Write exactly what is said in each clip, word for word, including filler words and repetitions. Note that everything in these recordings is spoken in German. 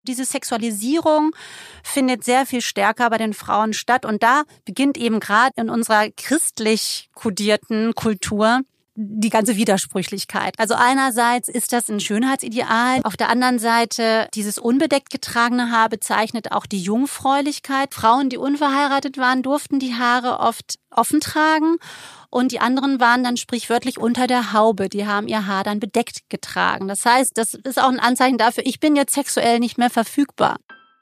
diese Sexualisierung findet sehr viel stärker bei den Frauen statt. Und da beginnt eben gerade in unserer christlich kodierten Kultur die ganze Widersprüchlichkeit. Also einerseits ist das ein Schönheitsideal, auf der anderen Seite dieses unbedeckt getragene Haar bezeichnet auch die Jungfräulichkeit. Frauen, die unverheiratet waren, durften die Haare oft offen tragen und die anderen waren dann sprichwörtlich unter der Haube. Die haben ihr Haar dann bedeckt getragen. Das heißt, das ist auch ein Anzeichen dafür, ich bin jetzt sexuell nicht mehr verfügbar.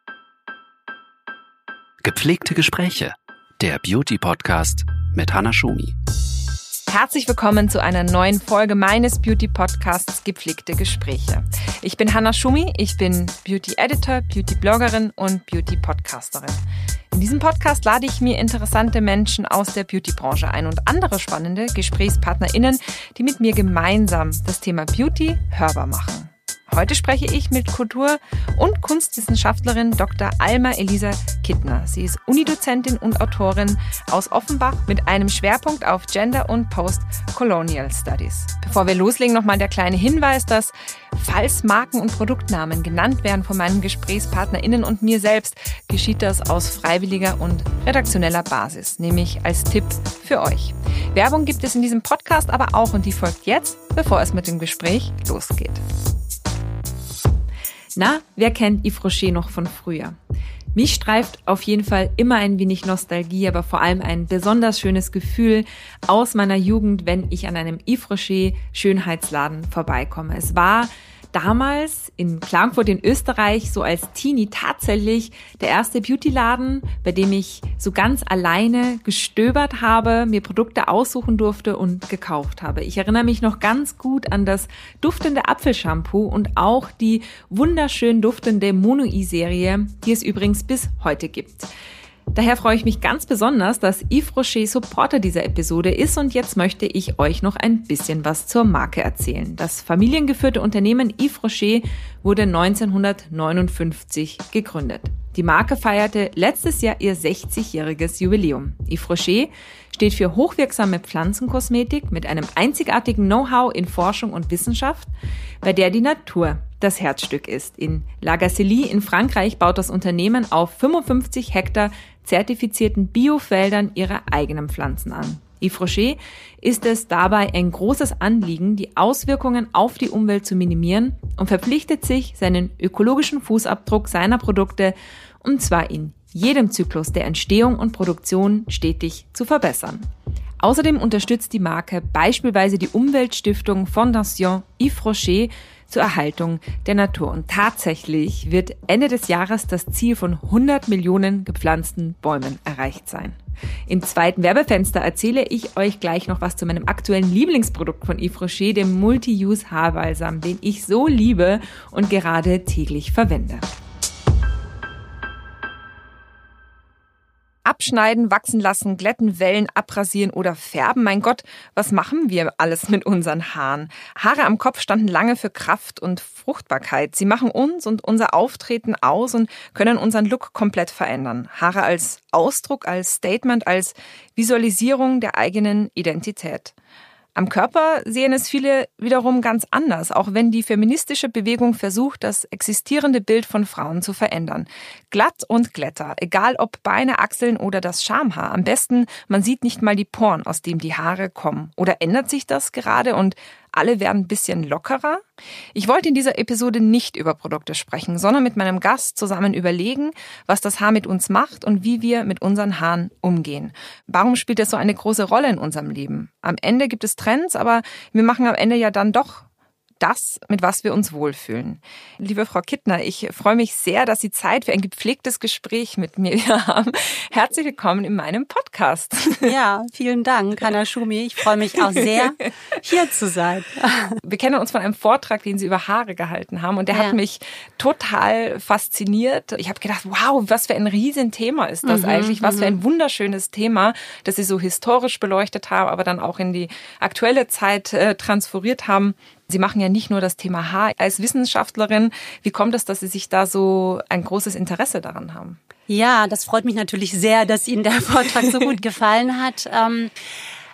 Gepflegte Gespräche, der Beauty-Podcast mit Hannah Schumi. Herzlich willkommen zu einer neuen Folge meines Beauty-Podcasts Gepflegte Gespräche. Ich bin Hannah Schumi, ich bin Beauty-Editor, Beauty-Bloggerin und Beauty-Podcasterin. In diesem Podcast lade ich mir interessante Menschen aus der Beauty-Branche ein und andere spannende GesprächspartnerInnen, die mit mir gemeinsam das Thema Beauty hörbar machen. Heute spreche ich mit Kultur- und Kunstwissenschaftlerin Doktor Alma Elisa Kittner. Sie ist Unidozentin und Autorin aus Offenbach mit einem Schwerpunkt auf Gender und Post-Colonial Studies. Bevor wir loslegen, nochmal der kleine Hinweis, dass falls Marken- und Produktnamen genannt werden von meinen GesprächspartnerInnen und mir selbst, geschieht das aus freiwilliger und redaktioneller Basis, nämlich als Tipp für euch. Werbung gibt es in diesem Podcast aber auch und die folgt jetzt, bevor es mit dem Gespräch losgeht. Na, wer kennt Yves Rocher noch von früher? Mich streift auf jeden Fall immer ein wenig Nostalgie, aber vor allem ein besonders schönes Gefühl aus meiner Jugend, wenn ich an einem Yves Rocher Schönheitsladen vorbeikomme. Es war damals in Klagenfurt in Österreich so als Teenie tatsächlich der erste Beautyladen, bei dem ich so ganz alleine gestöbert habe, mir Produkte aussuchen durfte und gekauft habe. Ich erinnere mich noch ganz gut an das duftende Apfelshampoo und auch die wunderschön duftende Mono-I-Serie, die es übrigens bis heute gibt. Daher freue ich mich ganz besonders, dass Yves Rocher Supporter dieser Episode ist und jetzt möchte ich euch noch ein bisschen was zur Marke erzählen. Das familiengeführte Unternehmen Yves Rocher wurde neunzehnhundertneunundfünfzig gegründet. Die Marke feierte letztes Jahr ihr sechzigjähriges Jubiläum. Yves Rocher steht für hochwirksame Pflanzenkosmetik mit einem einzigartigen Know-how in Forschung und Wissenschaft, bei der die Natur das Herzstück ist. In La Gacilly in Frankreich baut das Unternehmen auf fünfundfünfzig Hektar zertifizierten Biofeldern ihre eigenen Pflanzen an. Yves Rocher ist es dabei ein großes Anliegen, die Auswirkungen auf die Umwelt zu minimieren und verpflichtet sich, seinen ökologischen Fußabdruck seiner Produkte, und zwar in jedem Zyklus der Entstehung und Produktion, stetig zu verbessern. Außerdem unterstützt die Marke beispielsweise die Umweltstiftung Fondation Yves Rocher zur Erhaltung der Natur. Und tatsächlich wird Ende des Jahres das Ziel von hundert Millionen gepflanzten Bäumen erreicht sein. Im zweiten Werbefenster erzähle ich euch gleich noch was zu meinem aktuellen Lieblingsprodukt von Yves Rocher, dem Multi-Use-Haarbalsam, den ich so liebe und gerade täglich verwende. Abschneiden, wachsen lassen, glätten, wellen, abrasieren oder färben. Mein Gott, was machen wir alles mit unseren Haaren? Haare am Kopf standen lange für Kraft und Fruchtbarkeit. Sie machen uns und unser Auftreten aus und können unseren Look komplett verändern. Haare als Ausdruck, als Statement, als Visualisierung der eigenen Identität. Am Körper sehen es viele wiederum ganz anders, auch wenn die feministische Bewegung versucht, das existierende Bild von Frauen zu verändern. Glatt und Glätter, egal ob Beine, Achseln oder das Schamhaar. Am besten, man sieht nicht mal die Poren, aus denen die Haare kommen. Oder ändert sich das gerade und alle werden ein bisschen lockerer? Ich wollte in dieser Episode nicht über Produkte sprechen, sondern mit meinem Gast zusammen überlegen, was das Haar mit uns macht und wie wir mit unseren Haaren umgehen. Warum spielt das so eine große Rolle in unserem Leben? Am Ende gibt es Trends, aber wir machen am Ende ja dann doch das, mit was wir uns wohlfühlen. Liebe Frau Kittner, ich freue mich sehr, dass Sie Zeit für ein gepflegtes Gespräch mit mir haben. Herzlich willkommen in meinem Podcast. Ja, vielen Dank, Hannah Schumi. Ich freue mich auch sehr, hier zu sein. Wir kennen uns von einem Vortrag, den Sie über Haare gehalten haben, und der ja. hat mich total fasziniert. Ich habe gedacht, wow, was für ein Riesenthema ist das mhm, eigentlich, was für ein wunderschönes Thema, das Sie so historisch beleuchtet haben, aber dann auch in die aktuelle Zeit äh, transferiert haben. Sie machen ja nicht nur das Thema Haar. Als Wissenschaftlerin, wie kommt es, dass Sie sich da so ein großes Interesse daran haben? Ja, das freut mich natürlich sehr, dass Ihnen der Vortrag so gut gefallen hat. Ähm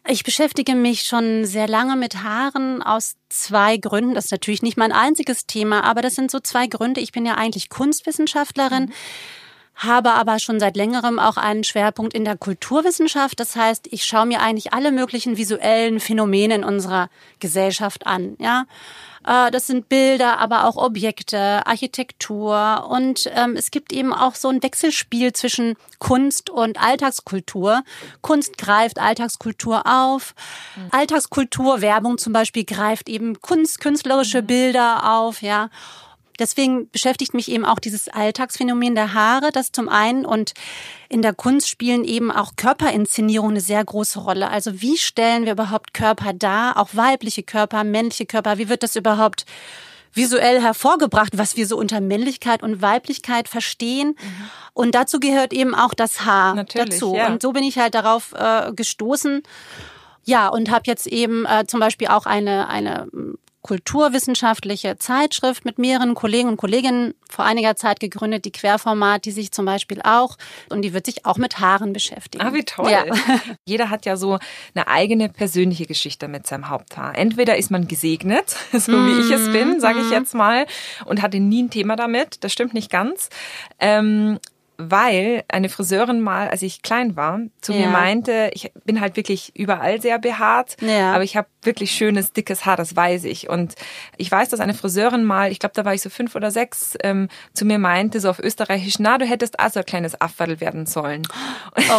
Ich beschäftige mich schon sehr lange mit Haaren aus zwei Gründen. Das ist natürlich nicht mein einziges Thema, aber das sind so zwei Gründe. Ich bin ja eigentlich Kunstwissenschaftlerin, habe aber schon seit längerem auch einen Schwerpunkt in der Kulturwissenschaft. Das heißt, ich schaue mir eigentlich alle möglichen visuellen Phänomene in unserer Gesellschaft an. Ja, das sind Bilder, aber auch Objekte, Architektur und ähm, es gibt eben auch so ein Wechselspiel zwischen Kunst und Alltagskultur. Kunst greift Alltagskultur auf. Mhm. Alltagskultur, Werbung zum Beispiel, greift eben Kunst, künstlerische mhm. Bilder auf, ja. Deswegen beschäftigt mich eben auch dieses Alltagsphänomen der Haare, das zum einen, und in der Kunst spielen eben auch Körperinszenierungen eine sehr große Rolle. Also wie stellen wir überhaupt Körper dar, auch weibliche Körper, männliche Körper, wie wird das überhaupt visuell hervorgebracht, was wir so unter Männlichkeit und Weiblichkeit verstehen. Mhm. Und dazu gehört eben auch das Haar Natürlich, dazu. Ja. Und so bin ich halt darauf äh, gestoßen. Ja, und habe jetzt eben äh, zum Beispiel auch eine eine kulturwissenschaftliche Zeitschrift mit mehreren Kollegen und Kolleginnen vor einiger Zeit gegründet, die Querformat, die sich zum Beispiel auch, und die wird sich auch mit Haaren beschäftigen. Ah, wie toll. Ja. Jeder hat ja so eine eigene persönliche Geschichte mit seinem Haupthaar. Entweder ist man gesegnet, so mm, wie ich es bin, sage ich jetzt mal, und hatte nie ein Thema damit. Das stimmt nicht ganz. Ähm, Weil eine Friseurin mal, als ich klein war, zu ja. mir meinte, ich bin halt wirklich überall sehr behaart, ja. aber ich habe wirklich schönes, dickes Haar, das weiß ich. Und ich weiß, dass eine Friseurin mal, ich glaube, da war ich so fünf oder sechs, ähm, zu mir meinte, so auf Österreichisch, na, du hättest auch so ein kleines Afwadel werden sollen. Oh.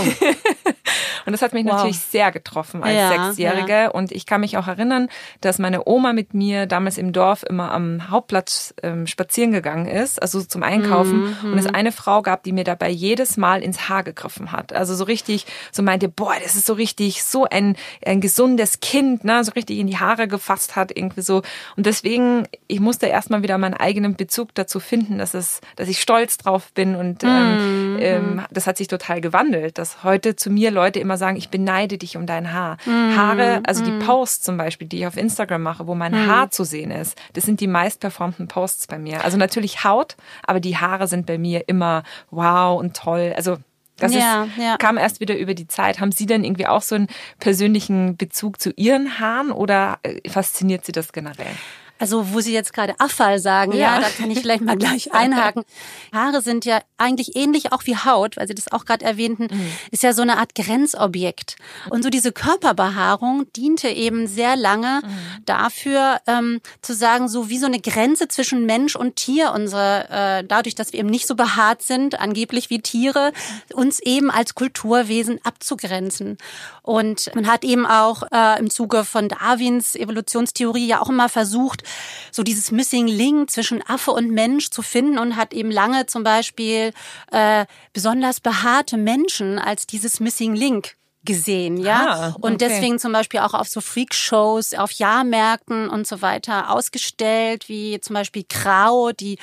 Und das hat mich wow. natürlich sehr getroffen als ja, Sechsjährige. Ja. Und ich kann mich auch erinnern, dass meine Oma mit mir damals im Dorf immer am Hauptplatz ähm, spazieren gegangen ist, also zum Einkaufen. Mhm. Und es eine Frau gab, die mir dabei jedes Mal ins Haar gegriffen hat. Also so richtig, so meinte, boah, das ist so richtig, so ein, ein gesundes Kind, ne, so richtig in die Haare gefasst hat, irgendwie so. Und deswegen, ich musste erstmal wieder meinen eigenen Bezug dazu finden, dass es, dass ich stolz drauf bin. Und ähm, mhm. ähm, das hat sich total gewandelt, dass heute zu mir Leute immer sagen, ich beneide dich um dein Haar. Mhm. Haare, also die Posts zum Beispiel, die ich auf Instagram mache, wo mein mhm. Haar zu sehen ist, das sind die meistperformten Posts bei mir. Also natürlich Haut, aber die Haare sind bei mir immer wow und toll. Also das ja, ist, ja. kam erst wieder über die Zeit. Haben Sie denn irgendwie auch so einen persönlichen Bezug zu Ihren Haaren oder fasziniert Sie das generell? Also wo Sie jetzt gerade Afal sagen, ja. ja, da kann ich vielleicht mal gleich einhaken. Haare sind ja eigentlich ähnlich auch wie Haut, weil Sie das auch gerade erwähnten, mhm. ist ja so eine Art Grenzobjekt. Und so diese Körperbehaarung diente eben sehr lange mhm. dafür, ähm, zu sagen, so wie so eine Grenze zwischen Mensch und Tier, unsere, äh, dadurch, dass wir eben nicht so behaart sind, angeblich wie Tiere, uns eben als Kulturwesen abzugrenzen. Und man hat eben auch äh, im Zuge von Darwins Evolutionstheorie ja auch immer versucht, so dieses Missing Link zwischen Affe und Mensch zu finden und hat eben lange zum Beispiel äh, besonders behaarte Menschen als dieses Missing Link gesehen, ja. Ah, okay. Und deswegen zum Beispiel auch auf so Freakshows, auf Jahrmärkten und so weiter ausgestellt, wie zum Beispiel Krau, die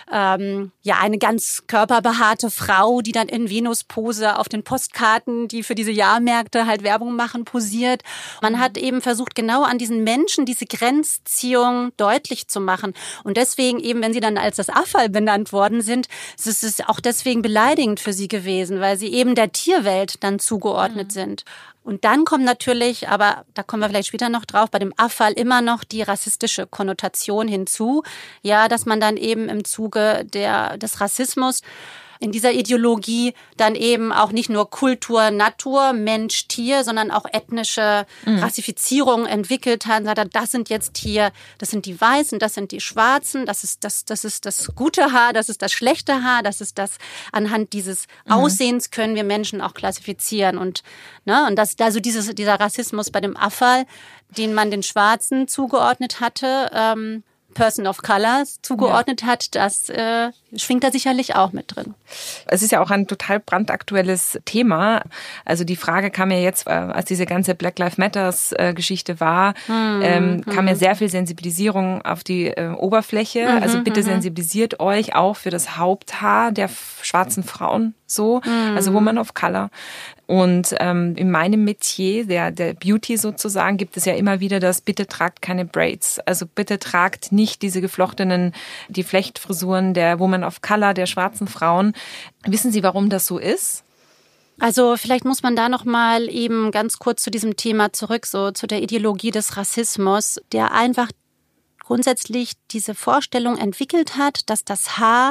ähm, ja eine ganz körperbehaarte Frau, die dann in Venuspose auf den Postkarten, die für diese Jahrmärkte halt Werbung machen, posiert. Man hat eben versucht, genau an diesen Menschen diese Grenzziehung deutlich zu machen. Und deswegen eben, wenn sie dann als das Afal benannt worden sind, ist es auch deswegen beleidigend für sie gewesen, weil sie eben der Tierwelt dann zugeordnet mhm. sind. Und dann kommt natürlich, aber da kommen wir vielleicht später noch drauf, bei dem Afal immer noch die rassistische Konnotation hinzu. Ja, dass man dann eben im Zuge der, des Rassismus in dieser Ideologie dann eben auch nicht nur Kultur, Natur, Mensch, Tier, sondern auch ethnische mhm. Rassifizierung entwickelt hat. Das sind jetzt hier, das sind die Weißen, das sind die Schwarzen, das ist das, das ist das gute Haar, das ist das schlechte Haar, das ist das, anhand dieses mhm. Aussehens können wir Menschen auch klassifizieren. Und, ne, und das, also dieses, dieser Rassismus bei dem Afal, den man den Schwarzen zugeordnet hatte, ähm, Person of Color zugeordnet ja. hat, das äh, schwingt da sicherlich auch mit drin. Es ist ja auch ein total brandaktuelles Thema. Also die Frage kam ja jetzt, als diese ganze Black Lives Matters Geschichte war, hm, ähm, kam hm. ja sehr viel Sensibilisierung auf die äh, Oberfläche. Mhm, also bitte mhm. sensibilisiert euch auch für das Haupthaar der schwarzen Frauen. So, mhm. also Woman of Color. Und ähm, in meinem Metier, der, der Beauty sozusagen, gibt es ja immer wieder das, bitte tragt keine Braids. Also bitte tragt nicht diese geflochtenen, die Flechtfrisuren der Woman of Color, der schwarzen Frauen. Wissen Sie, warum das so ist? Also vielleicht muss man da noch mal eben ganz kurz zu diesem Thema zurück, so zu der Ideologie des Rassismus, der einfach grundsätzlich diese Vorstellung entwickelt hat, dass das Haar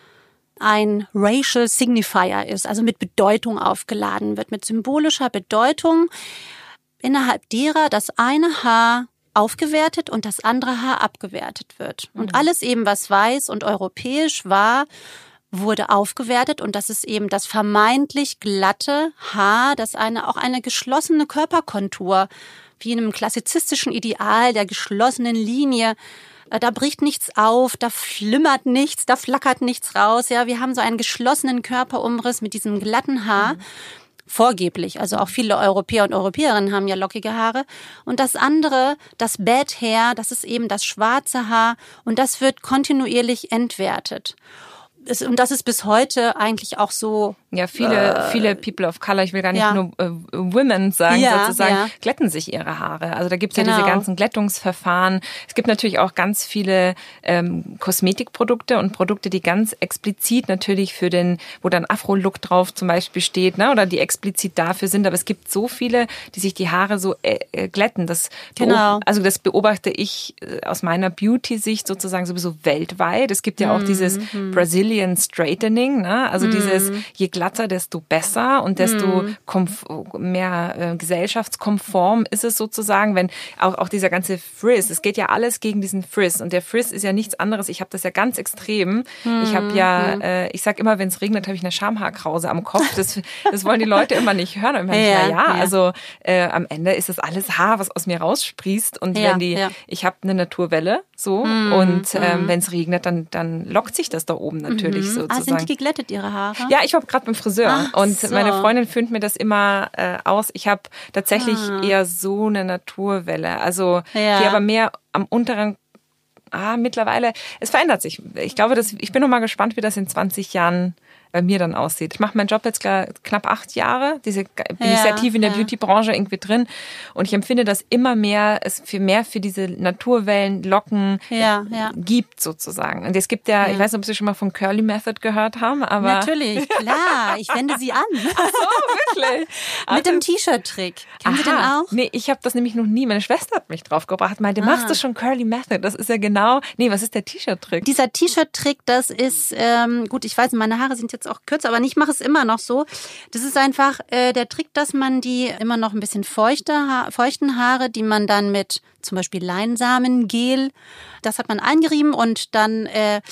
ein Racial Signifier ist, also mit Bedeutung aufgeladen wird, mit symbolischer Bedeutung, innerhalb derer das eine Haar aufgewertet und das andere Haar abgewertet wird. Und alles eben, was weiß und europäisch war, wurde aufgewertet und das ist eben das vermeintlich glatte Haar, das eine auch eine geschlossene Körperkontur, wie in einem klassizistischen Ideal der geschlossenen Linie. Da bricht nichts auf, da flimmert nichts, da flackert nichts raus. Ja, wir haben so einen geschlossenen Körperumriss mit diesem glatten Haar. Mhm. Vorgeblich, also auch viele Europäer und Europäerinnen haben ja lockige Haare. Und das andere, das Bad Hair, das ist eben das schwarze Haar und das wird kontinuierlich entwertet. Und das ist bis heute eigentlich auch so. Ja, viele, äh, viele People of Color, ich will gar nicht ja. nur äh, Women sagen, ja, sozusagen, ja. glätten sich ihre Haare. Also da gibt's genau. ja diese ganzen Glättungsverfahren. Es gibt natürlich auch ganz viele ähm, Kosmetikprodukte und Produkte, die ganz explizit natürlich für den, wo dann Afro-Look drauf zum Beispiel steht, ne, oder die explizit dafür sind. Aber es gibt so viele, die sich die Haare so äh, äh, glätten. Das genau. beob- also das beobachte ich äh, aus meiner Beauty-Sicht sozusagen sowieso weltweit. Es gibt ja auch mm-hmm. dieses Brazilian Straightening, ne, also mm. dieses je glatter, desto besser und desto mm. komf- mehr äh, gesellschaftskonform ist es sozusagen, wenn auch, auch dieser ganze Frizz, es geht ja alles gegen diesen Frizz und der Frizz ist ja nichts anderes, ich habe das ja ganz extrem, mm. ich habe ja, mm. äh, ich sag immer, wenn es regnet, habe ich eine Schamhaarkrause am Kopf, das, das wollen die Leute immer nicht hören, und ich meine, ja, ja, ja, also äh, am Ende ist das alles Haar, was aus mir raussprießt und ja, wenn die, ja. ich habe eine Naturwelle, so, mm. und ähm, mm. wenn es regnet, dann, dann lockt sich das da oben natürlich mm. sozusagen. Ah, sind die geglättet, ihre Haare? Ja, ich war gerade beim Friseur Ach, und so. meine Freundin föhnt mir das immer äh, aus. Ich habe tatsächlich ah. eher so eine Naturwelle, also ja. die aber mehr am unteren, ah, mittlerweile, es verändert sich. Ich glaube, dass, ich bin noch mal gespannt, wie das in zwanzig Jahren bei mir dann aussieht. Ich mache meinen Job jetzt knapp acht Jahre, diese bin ja, ich sehr tief in der ja. Beauty-Branche irgendwie drin und ich empfinde, dass immer mehr es für mehr für diese Naturwellen, Locken ja, ja. gibt sozusagen. Und es gibt ja, ja, ich weiß nicht, ob Sie schon mal von Curly Method gehört haben, aber natürlich, klar, ich wende sie an. Ach so, wirklich? Mit dem T-Shirt-Trick. Kennen Sie den auch? Nee, ich habe das nämlich noch nie. Meine Schwester hat mich drauf gebracht, meinte, ah. machst du schon Curly Method? Das ist ja genau, nee, was ist der T-Shirt-Trick? Dieser T-Shirt-Trick, das ist, ähm, gut, ich weiß, meine Haare sind jetzt auch kürzer, aber ich mache es immer noch so. Das ist einfach äh, der Trick, dass man die immer noch ein bisschen feuchte, ha- feuchten Haare, die man dann mit zum Beispiel Leinsamengel, das hat man eingerieben und dann äh,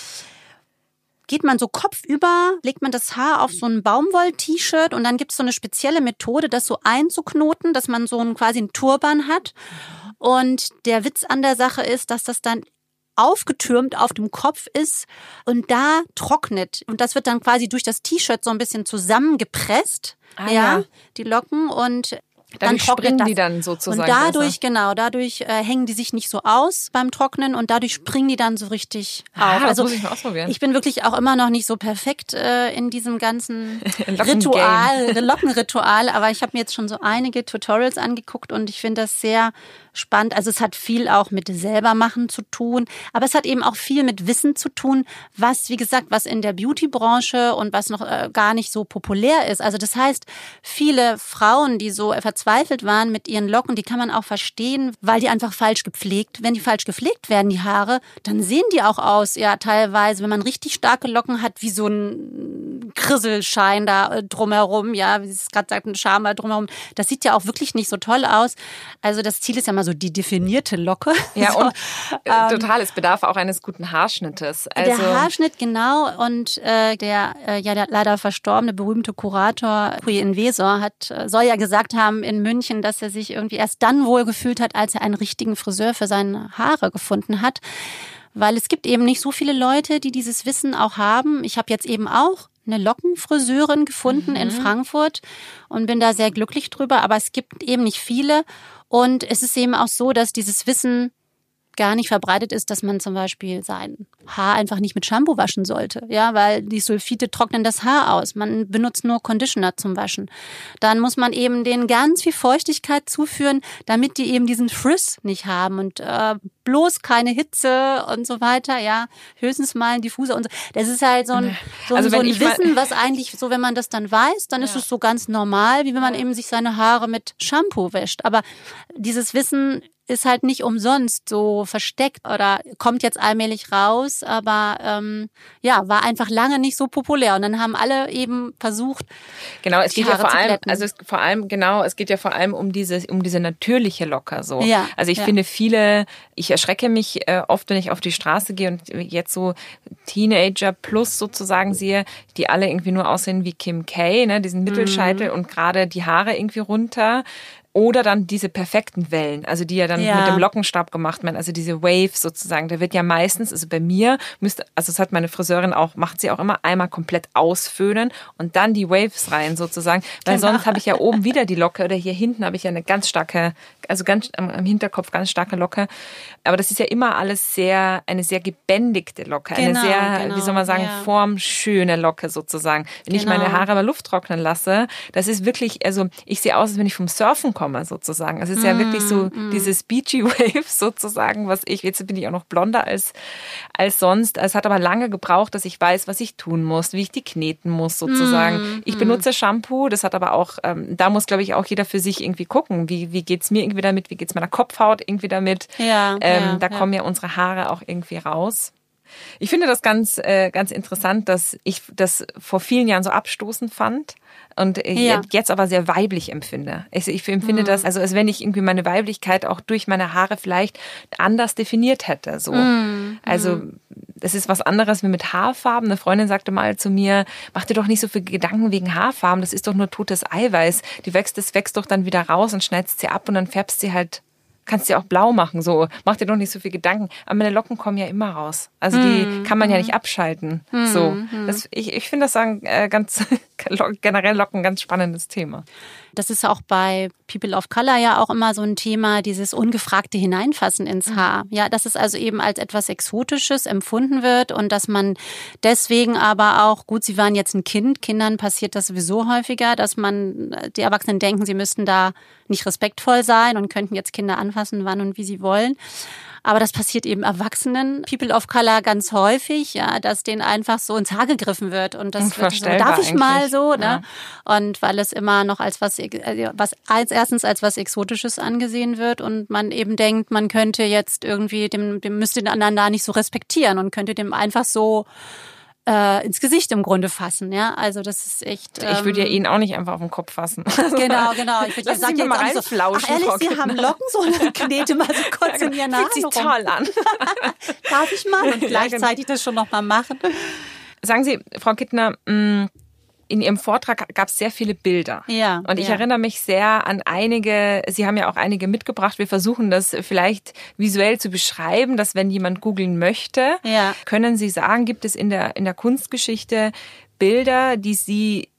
geht man so kopfüber, legt man das Haar auf so ein Baumwoll-T-Shirt und dann gibt es so eine spezielle Methode, das so einzuknoten, dass man so einen, quasi einen Turban hat. Und der Witz an der Sache ist, dass das dann aufgetürmt auf dem Kopf ist und da trocknet. Und das wird dann quasi durch das T-Shirt so ein bisschen zusammengepresst, ah, ja, ja, die Locken und dann dadurch trocknet springen das. Die dann sozusagen. Und dadurch, besser. genau, dadurch äh, hängen die sich nicht so aus beim Trocknen und dadurch springen die dann so richtig ah, auf. Das also muss ich mal ausprobieren. Ich bin wirklich auch immer noch nicht so perfekt äh, in diesem ganzen Ritual, Lockenritual, aber ich habe mir jetzt schon so einige Tutorials angeguckt und ich finde das sehr spannend. Also es hat viel auch mit selbermachen zu tun, aber es hat eben auch viel mit Wissen zu tun, was, wie gesagt, was in der Beauty-Branche und was noch äh, gar nicht so populär ist. Also das heißt, viele Frauen, die so verzweifelt waren mit ihren Locken, die kann man auch verstehen, weil die einfach falsch gepflegt, wenn die falsch gepflegt werden, die Haare, dann sehen die auch aus, ja teilweise, wenn man richtig starke Locken hat, wie so ein Krisselschein da drumherum, ja, wie es gerade sagt, ein Scham da drumherum. Das sieht ja auch wirklich nicht so toll aus. Also das Ziel ist ja mal so die definierte Locke. Ja, so, und äh, total, es bedarf auch eines guten Haarschnittes. Also der Haarschnitt, genau. Und äh, der äh, ja der leider verstorbene berühmte Kurator Rui Invesor hat äh, soll ja gesagt haben in München, dass er sich irgendwie erst dann wohl gefühlt hat, als er einen richtigen Friseur für seine Haare gefunden hat. Weil es gibt eben nicht so viele Leute, die dieses Wissen auch haben. Ich habe jetzt eben auch eine Lockenfriseurin gefunden mhm. in Frankfurt und bin da sehr glücklich drüber. Aber es gibt eben nicht viele. Und es ist eben auch so, dass dieses Wissen gar nicht verbreitet ist, dass man zum Beispiel sein Haar einfach nicht mit Shampoo waschen sollte, ja, weil die Sulfite trocknen das Haar aus. Man benutzt nur Conditioner zum Waschen. Dann muss man eben denen ganz viel Feuchtigkeit zuführen, damit die eben diesen Frizz nicht haben und äh, bloß keine Hitze und so weiter, ja, höchstens mal ein Diffuser und so. Das ist halt so ein, so also ein, so ein Wissen, mal, was eigentlich so, wenn man das dann weiß, dann ja. ist es so ganz normal, wie wenn man eben sich seine Haare mit Shampoo wäscht. Aber dieses Wissen ist halt nicht umsonst so versteckt oder kommt jetzt allmählich raus, aber ähm, ja, war einfach lange nicht so populär und dann haben alle eben versucht, genau, es die geht Haare ja vor zu allem, glätten. also es, vor allem genau, es geht ja vor allem um diese um diese natürliche Locker so. Ja, also ich ja. finde viele, ich erschrecke mich äh, oft, wenn ich auf die Straße gehe und jetzt so Teenager plus sozusagen sehe, die alle irgendwie nur aussehen wie Kim K, ne, diesen Mittelscheitel mhm. und gerade die Haare irgendwie runter. Oder dann diese perfekten Wellen, also die ja dann ja. mit dem Lockenstab gemacht werden, also diese Waves sozusagen. Da wird ja meistens, also bei mir müsste, also das hat meine Friseurin auch, macht sie auch immer, einmal komplett ausföhnen und dann die Waves rein sozusagen, weil genau. sonst habe ich ja oben wieder die Locke oder hier hinten habe ich ja eine ganz starke, also ganz am, am Hinterkopf ganz starke Locke. Aber das ist ja immer alles sehr, eine sehr gebändigte Locke, genau, eine sehr, genau. wie soll man sagen, ja. formschöne Locke sozusagen. Wenn genau. ich meine Haare mal Luft trocknen lasse, das ist wirklich, also ich sehe aus, als wenn ich vom Surfen komme sozusagen. Es ist ja mm, wirklich so mm. dieses Beachy Wave sozusagen, was ich, jetzt bin ich auch noch blonder als, als sonst. Es hat aber lange gebraucht, dass ich weiß, was ich tun muss, wie ich die kneten muss sozusagen. Mm, ich benutze mm. Shampoo, das hat aber auch, ähm, da muss glaube ich auch jeder für sich irgendwie gucken, wie, wie geht's mir irgendwie damit, wie geht's meiner Kopfhaut irgendwie damit. Ja, ähm, ja, da ja. kommen ja unsere Haare auch irgendwie raus. Ich finde das ganz, äh, ganz interessant, dass ich das vor vielen Jahren so abstoßend fand und ja. jetzt aber sehr weiblich empfinde. Ich, ich empfinde mm. das, also als wenn ich irgendwie meine Weiblichkeit auch durch meine Haare vielleicht anders definiert hätte. So. Mm. Also das ist was anderes wie mit Haarfarben. Eine Freundin sagte mal zu mir, mach dir doch nicht so viel Gedanken wegen Haarfarben, das ist doch nur totes Eiweiß. Die wächst, das wächst doch dann wieder raus und schneidest sie ab und dann färbst sie halt, kannst du ja auch blau machen, so. Mach dir doch nicht so viel Gedanken. Aber meine Locken kommen ja immer raus. Also die mm. kann man ja nicht abschalten. Mm. So. Das, ich ich finde das sagen, äh, ganz generell Locken ein ganz spannendes Thema. Das ist auch bei People of Color ja auch immer so ein Thema, dieses ungefragte Hineinfassen ins Haar. Ja, dass es also eben als etwas Exotisches empfunden wird und dass man deswegen aber auch, gut, sie waren jetzt ein Kind, Kindern passiert das sowieso häufiger, dass man, die Erwachsenen denken, sie müssten da nicht respektvoll sein und könnten jetzt Kinder anfassen, wann und wie sie wollen. Aber das passiert eben Erwachsenen, People of Color ganz häufig, ja, dass denen einfach so ins Haar gegriffen wird und das wird so, darf ich mal so, ne? Ja. Und weil es immer noch als was, was als erstens als was Exotisches angesehen wird und man eben denkt, man könnte jetzt irgendwie dem, dem müsste den anderen da nicht so respektieren und könnte dem einfach so äh, ins Gesicht im Grunde fassen, ja. Also das ist echt. Ähm, ich würde ja ihn auch nicht einfach auf den Kopf fassen. Genau, genau. Ich würde ja sagen, jetzt mal so, ach ehrlich, Sie haben Locken, so eine knete mal so kurz ja, in Ihren Haaren rum. Fühlt sich toll an. Darf ich mal? Und gleichzeitig das schon noch mal machen. Sagen Sie, Frau Kittner, mh, in Ihrem Vortrag gab es sehr viele Bilder. Ja. Und ich ja. erinnere mich sehr an einige, Sie haben ja auch einige mitgebracht. Wir versuchen das vielleicht visuell zu beschreiben, dass wenn jemand googeln möchte, ja. können Sie sagen, gibt es in der, in der Kunstgeschichte Bilder, die Sie,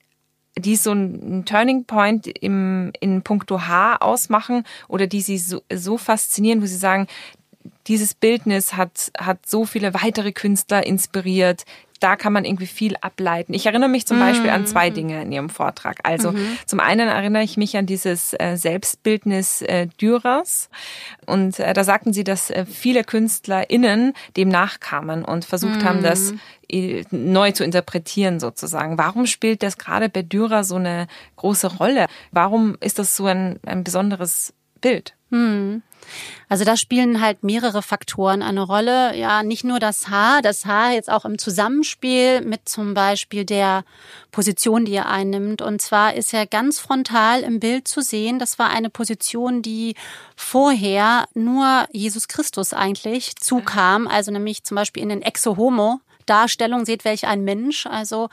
die so einen Turning Point im, in puncto Haar ausmachen oder die Sie so, so faszinieren, wo Sie sagen, dieses Bildnis hat, hat so viele weitere Künstler inspiriert. Da kann man irgendwie viel ableiten. Ich erinnere mich zum Beispiel an zwei Dinge in Ihrem Vortrag. Also mhm. zum einen erinnere ich mich an dieses äh, Selbstbildnis äh, Dürers. Und äh, da sagten Sie, dass äh, viele KünstlerInnen dem nachkamen und versucht mhm. haben, das äh, neu zu interpretieren sozusagen. Warum spielt das gerade bei Dürer so eine große Rolle? Warum ist das so ein, ein besonderes Bild? Mhm. Also da spielen halt mehrere Faktoren eine Rolle. Ja, nicht nur das Haar, das Haar jetzt auch im Zusammenspiel mit zum Beispiel der Position, die er einnimmt. Und zwar ist er ganz frontal im Bild zu sehen. Das war eine Position, die vorher nur Jesus Christus eigentlich zukam. Also nämlich zum Beispiel in den Exo Homo Darstellung, seht welch ein Mensch. Also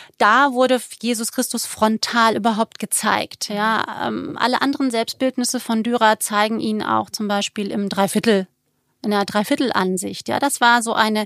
da wurde Jesus Christus frontal überhaupt gezeigt. Ja, ähm, alle anderen Selbstbildnisse von Dürer zeigen ihn auch zum Beispiel im Dreiviertel, in der Dreiviertelansicht. Ja, das war so eine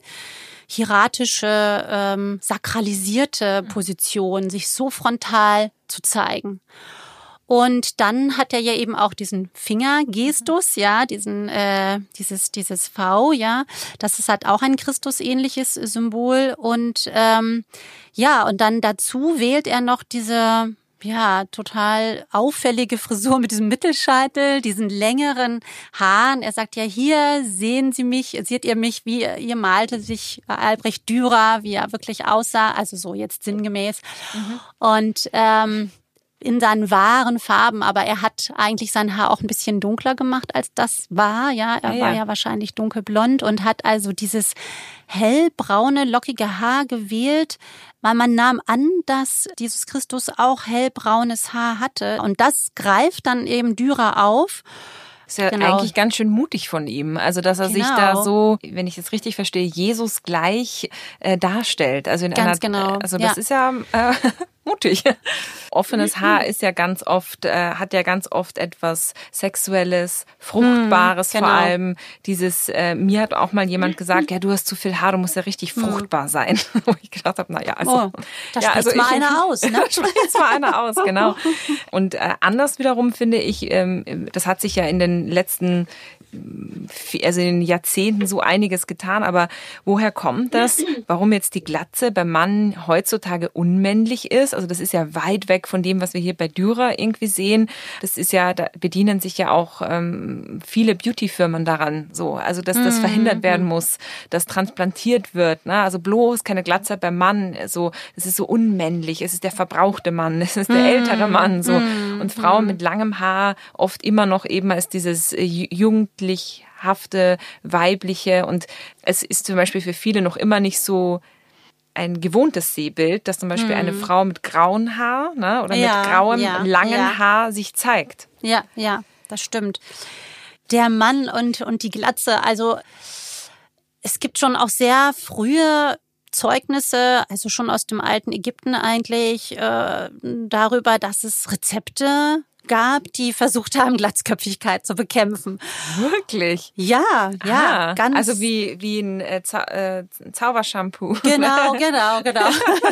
hieratische, ähm, sakralisierte Position, sich so frontal zu zeigen. Und dann hat er ja eben auch diesen Fingergestus, ja, diesen, äh, dieses, dieses V, ja. Das ist halt auch ein Christusähnliches Symbol. Und ähm, ja, und dann dazu wählt er noch diese, ja, total auffällige Frisur mit diesem Mittelscheitel, diesen längeren Haaren. Er sagt ja, hier sehen Sie mich, seht ihr mich, wie ihr malte sich Albrecht Dürer, wie er wirklich aussah, also so jetzt sinngemäß. Mhm. Und ähm, in seinen wahren Farben, aber er hat eigentlich sein Haar auch ein bisschen dunkler gemacht, als das war. Ja, er ja, war ja. ja wahrscheinlich dunkelblond und hat also dieses hellbraune, lockige Haar gewählt, weil man nahm an, dass Jesus Christus auch hellbraunes Haar hatte. Und das greift dann eben Dürer auf. Ist ja genau. eigentlich ganz schön mutig von ihm. Also, dass er genau. sich da so, wenn ich es richtig verstehe, Jesus gleich äh, darstellt. Also, in ganz einer, genau. Also, das ja. ist ja äh, mutig. Offenes Haar ist ja ganz oft, äh, hat ja ganz oft etwas Sexuelles, Fruchtbares, hm, genau. vor allem dieses, äh, mir hat auch mal jemand gesagt, ja, du hast zu viel Haar, du musst ja richtig fruchtbar sein. Wo ich gedacht habe, naja, also. Oh, da ja, spricht also mal ich, einer aus, ne? Da spricht mal einer aus, genau. Und äh, anders wiederum finde ich, ähm, das hat sich ja in den letzten also in den Jahrzehnten so einiges getan, aber woher kommt das? Warum jetzt die Glatze beim Mann heutzutage unmännlich ist? Also das ist ja weit weg von dem, was wir hier bei Dürer irgendwie sehen. Das ist ja, da bedienen sich ja auch ähm, viele Beauty-Firmen daran, so. Also dass das verhindert werden muss, dass transplantiert wird, ne? Also bloß keine Glatze beim Mann, so, es ist so unmännlich, es ist der verbrauchte Mann, es ist der ältere Mann, so. Und Frauen mit langem Haar oft immer noch eben als dieses äh, jugendliche, hafte, weibliche, und es ist zum Beispiel für viele noch immer nicht so ein gewohntes Sehbild, dass zum Beispiel hm. eine Frau mit grauem Haar, ne, oder ja, mit grauem, ja, langen ja. Haar sich zeigt. Ja, ja, das stimmt. Der Mann und, und die Glatze, also es gibt schon auch sehr frühe Zeugnisse, also schon aus dem alten Ägypten eigentlich, äh, darüber, dass es Rezepte gab, die versucht haben, Glatzköpfigkeit zu bekämpfen. Wirklich? Ja, ja, ah, ganz. Also wie wie ein äh, Zau- äh, Zaubershampoo. Genau, genau, genau.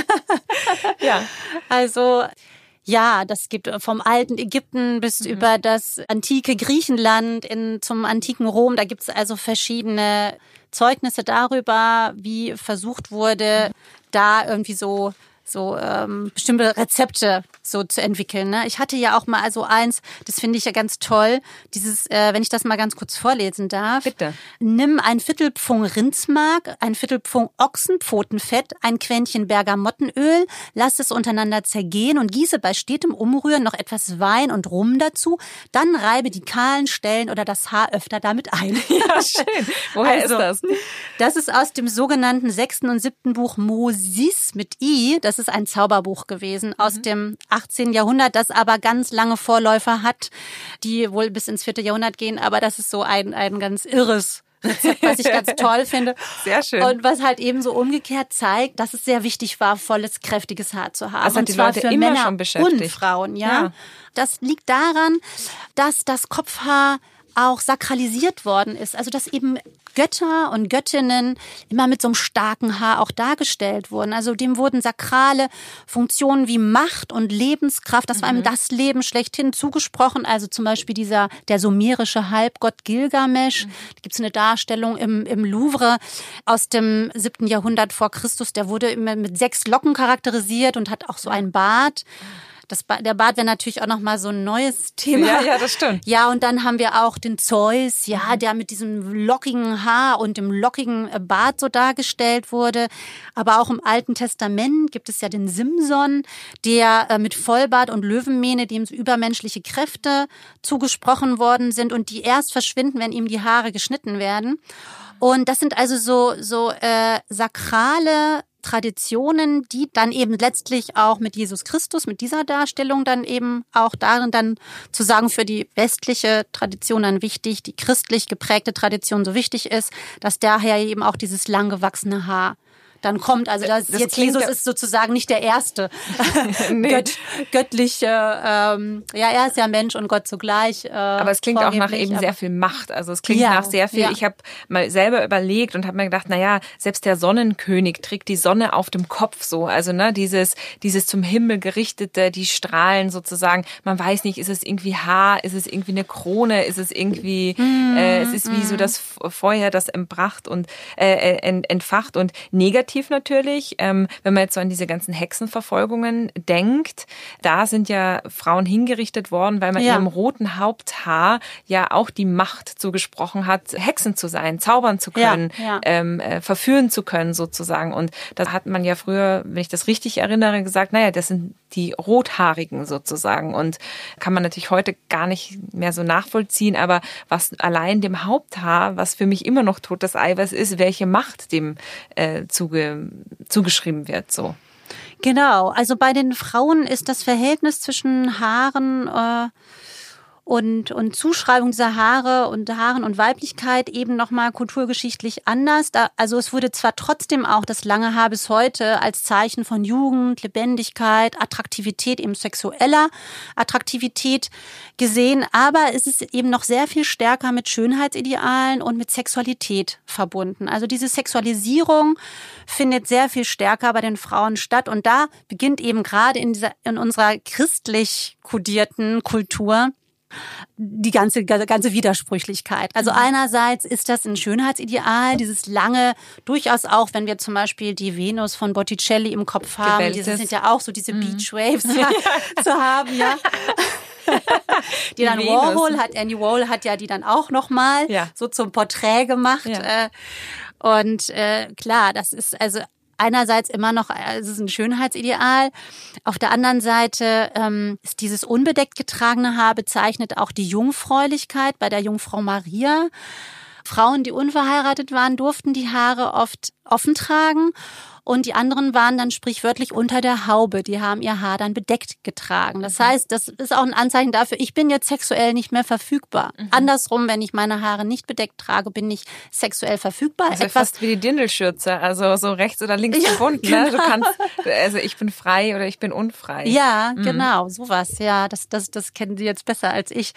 ja. Also ja, das gibt vom alten Ägypten bis mhm. über das antike Griechenland in, zum antiken Rom. Da gibt es also verschiedene Zeugnisse darüber, wie versucht wurde, mhm. da irgendwie so so ähm, bestimmte Rezepte so zu entwickeln. Ne? Ich hatte ja auch mal also eins, das finde ich ja ganz toll, dieses, äh, wenn ich das mal ganz kurz vorlesen darf. Bitte. Nimm ein Viertelpfund Rindsmark, ein Viertelpfund Ochsenpfotenfett, ein Quäntchen Bergamottenöl, lass es untereinander zergehen und gieße bei stetem Umrühren noch etwas Wein und Rum dazu. Dann reibe die kahlen Stellen oder das Haar öfter damit ein. Ja, schön. Woher also, ist das? Das ist aus dem sogenannten sechsten und siebten Buch Mosis mit I. Das ist ein Zauberbuch gewesen aus mhm. dem achtzehnten Jahrhundert, das aber ganz lange Vorläufer hat, die wohl bis ins vierte Jahrhundert gehen. Aber das ist so ein, ein ganz irres Rezept, was ich ganz toll finde. Sehr schön. Und was halt eben so umgekehrt zeigt, dass es sehr wichtig war, volles, kräftiges Haar zu haben. Das hat und die zwar Leute für immer Männer schon beschäftigt. Und Frauen, ja. ja. Das liegt daran, dass das Kopfhaar auch sakralisiert worden ist. Also dass eben Götter und Göttinnen immer mit so einem starken Haar auch dargestellt wurden. Also dem wurden sakrale Funktionen wie Macht und Lebenskraft, das war mhm. ihm das Leben schlechthin zugesprochen. Also zum Beispiel dieser der sumerische Halbgott Gilgamesch. Mhm. Da gibt es eine Darstellung im, im Louvre aus dem siebten Jahrhundert vor Christus. Der wurde immer mit sechs Locken charakterisiert und hat auch so einen Bart. Das ba- der Bart wäre natürlich auch nochmal so ein neues Thema. Ja, ja, das stimmt. Ja, und dann haben wir auch den Zeus, ja, der mit diesem lockigen Haar und dem lockigen Bart so dargestellt wurde. Aber auch im Alten Testament gibt es ja den Simson, der äh, mit Vollbart und Löwenmähne, dem so übermenschliche Kräfte zugesprochen worden sind und die erst verschwinden, wenn ihm die Haare geschnitten werden. Und das sind also so, so äh, sakrale Traditionen, die dann eben letztlich auch mit Jesus Christus, mit dieser Darstellung dann eben auch darin dann zu sagen, für die westliche Tradition dann wichtig, die christlich geprägte Tradition so wichtig ist, dass daher eben auch dieses lang gewachsene Haar dann kommt. Also das, das jetzt Jesus ist sozusagen nicht der Erste nee. Gött, göttliche, ähm, ja, er ist ja Mensch und Gott zugleich. Äh, aber es klingt auch nach eben sehr viel Macht. Also es klingt ja, nach sehr viel. Ja. Ich habe mal selber überlegt und habe mir gedacht, naja, selbst der Sonnenkönig trägt die Sonne auf dem Kopf so. Also ne, dieses, dieses zum Himmel gerichtete, die Strahlen sozusagen. Man weiß nicht, ist es irgendwie Haar, ist es irgendwie eine Krone, ist es irgendwie, mm, äh, es ist mm. wie so das Feuer, das entbracht und äh, entfacht. Und negativ natürlich, ähm, wenn man jetzt so an diese ganzen Hexenverfolgungen denkt, da sind ja Frauen hingerichtet worden, weil man ja. ihrem roten Haupthaar ja auch die Macht zugesprochen hat, Hexen zu sein, zaubern zu können, ja, ja. Ähm, äh, verführen zu können sozusagen. Und da hat man ja früher, wenn ich das richtig erinnere, gesagt, naja, das sind die Rothaarigen sozusagen. Und kann man natürlich heute gar nicht mehr so nachvollziehen, aber was allein dem Haupthaar, was für mich immer noch totes Eiweiß ist, welche Macht dem äh, zuge, zugeschrieben wird, so. Genau, also bei den Frauen ist das Verhältnis zwischen Haaren äh, und, und Zuschreibung dieser Haare und Haaren und Weiblichkeit eben nochmal kulturgeschichtlich anders. Da, also es wurde zwar trotzdem auch das lange Haar bis heute als Zeichen von Jugend, Lebendigkeit, Attraktivität, eben sexueller Attraktivität gesehen, aber es ist eben noch sehr viel stärker mit Schönheitsidealen und mit Sexualität verbunden. Also diese Sexualisierung findet sehr viel stärker bei den Frauen statt und da beginnt eben gerade in dieser, in unserer christlich kodierten Kultur die ganze ganze Widersprüchlichkeit. Also einerseits ist das ein Schönheitsideal, dieses lange, durchaus auch, wenn wir zum Beispiel die Venus von Botticelli im Kopf haben, Gebelltes. diese sind ja auch so diese mhm. Beachwaves ja. zu haben, ja. Die, die dann Venus. Warhol hat, Andy Warhol hat ja die dann auch nochmal ja. so zum Porträt gemacht. Ja. Und äh, klar, das ist also einerseits immer noch, es ist ein Schönheitsideal. Auf der anderen Seite ähm, ist dieses unbedeckt getragene Haar bezeichnet auch die Jungfräulichkeit bei der Jungfrau Maria. Frauen, die unverheiratet waren, durften die Haare oft offen tragen. Und die anderen waren dann sprichwörtlich unter der Haube. Die haben ihr Haar dann bedeckt getragen. Das heißt, das ist auch ein Anzeichen dafür, ich bin jetzt sexuell nicht mehr verfügbar. Mhm. Andersrum, wenn ich meine Haare nicht bedeckt trage, bin ich sexuell verfügbar. Also etwas fast wie die Dindelschürze, also so rechts oder links ja, gebunden. Genau. Ne? Du kannst, also ich bin frei oder ich bin unfrei. Ja, mhm. genau, sowas. Ja, das, das, das kennen Sie jetzt besser als ich.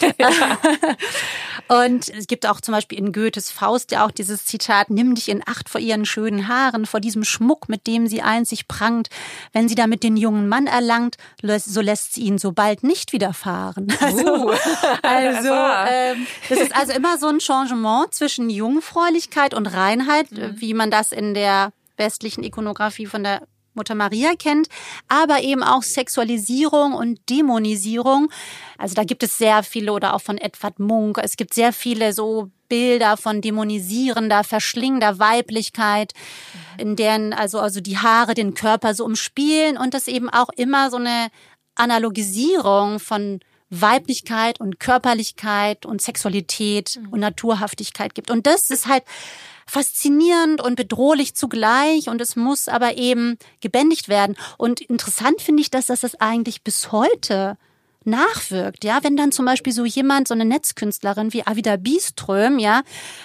Und es gibt auch zum Beispiel in Goethes Faust ja auch dieses Zitat, nimm dich in Acht vor ihren schönen Haaren, vor diesem Schmuck, mit dem sie einzig prangt. Wenn sie damit den jungen Mann erlangt, so lässt sie ihn so bald nicht widerfahren. Also, uh, also ähm, das ist also immer so ein Changement zwischen Jungfräulichkeit und Reinheit, mhm. wie man das in der westlichen Ikonografie von der Mutter Maria kennt, aber eben auch Sexualisierung und Dämonisierung. Also da gibt es sehr viele, oder auch von Edvard Munch, es gibt sehr viele so Bilder von dämonisierender, verschlingender Weiblichkeit, in deren also, also die Haare den Körper so umspielen und das eben auch immer so eine Analogisierung von Weiblichkeit und Körperlichkeit und Sexualität mhm. und Naturhaftigkeit gibt. Und das ist halt faszinierend und bedrohlich zugleich und es muss aber eben gebändigt werden. Und interessant finde ich, dass das, das eigentlich bis heute nachwirkt, ja, wenn dann zum Beispiel so jemand, so eine Netzkünstlerin wie Avida Byström, ja,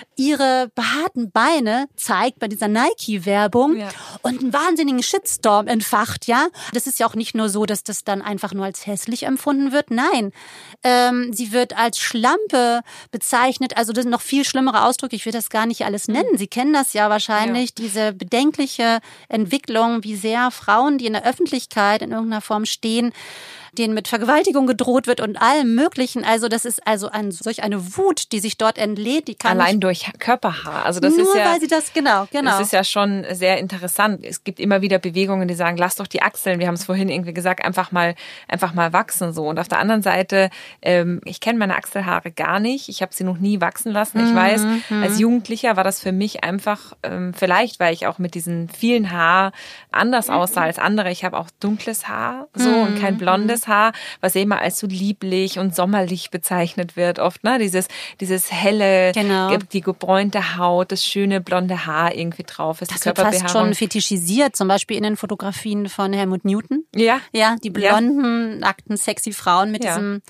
ihre behaarten Beine zeigt bei dieser Nike-Werbung ja. und einen wahnsinnigen Shitstorm entfacht, ja. Das ist ja auch nicht nur so, dass das dann einfach nur als hässlich empfunden wird, nein, ähm, sie wird als Schlampe bezeichnet, also das sind noch viel schlimmere Ausdrücke, ich will das gar nicht alles nennen, Sie kennen das ja wahrscheinlich, ja. diese bedenkliche Entwicklung, wie sehr Frauen, die in der Öffentlichkeit in irgendeiner Form stehen, denen mit Vergewaltigung gedroht wird und allem Möglichen. Also das ist also ein, solch eine Wut, die sich dort entlädt. Die kann allein durch Körperhaar. Also das nur ist ja, weil sie das, genau, genau. Das ist ja schon sehr interessant. Es gibt immer wieder Bewegungen, die sagen, lass doch die Achseln, wir haben es vorhin irgendwie gesagt, einfach mal einfach mal wachsen so. Und auf der anderen Seite, ähm, ich kenne meine Achselhaare gar nicht. Ich habe sie noch nie wachsen lassen. Ich mhm, weiß, mhm. als Jugendlicher war das für mich einfach, ähm, vielleicht, weil ich auch mit diesen vielen Haar anders aussah als andere. Ich habe auch dunkles Haar so mhm. und kein blondes Haar, was immer als so lieblich und sommerlich bezeichnet wird oft, ne? Dieses, dieses helle, genau. die gebräunte Haut, das schöne blonde Haar irgendwie drauf ist. Das wird fast schon fetischisiert, zum Beispiel in den Fotografien von Helmut Newton. Ja. Ja, die blonden, ja. nackten, sexy Frauen mit ja. diesem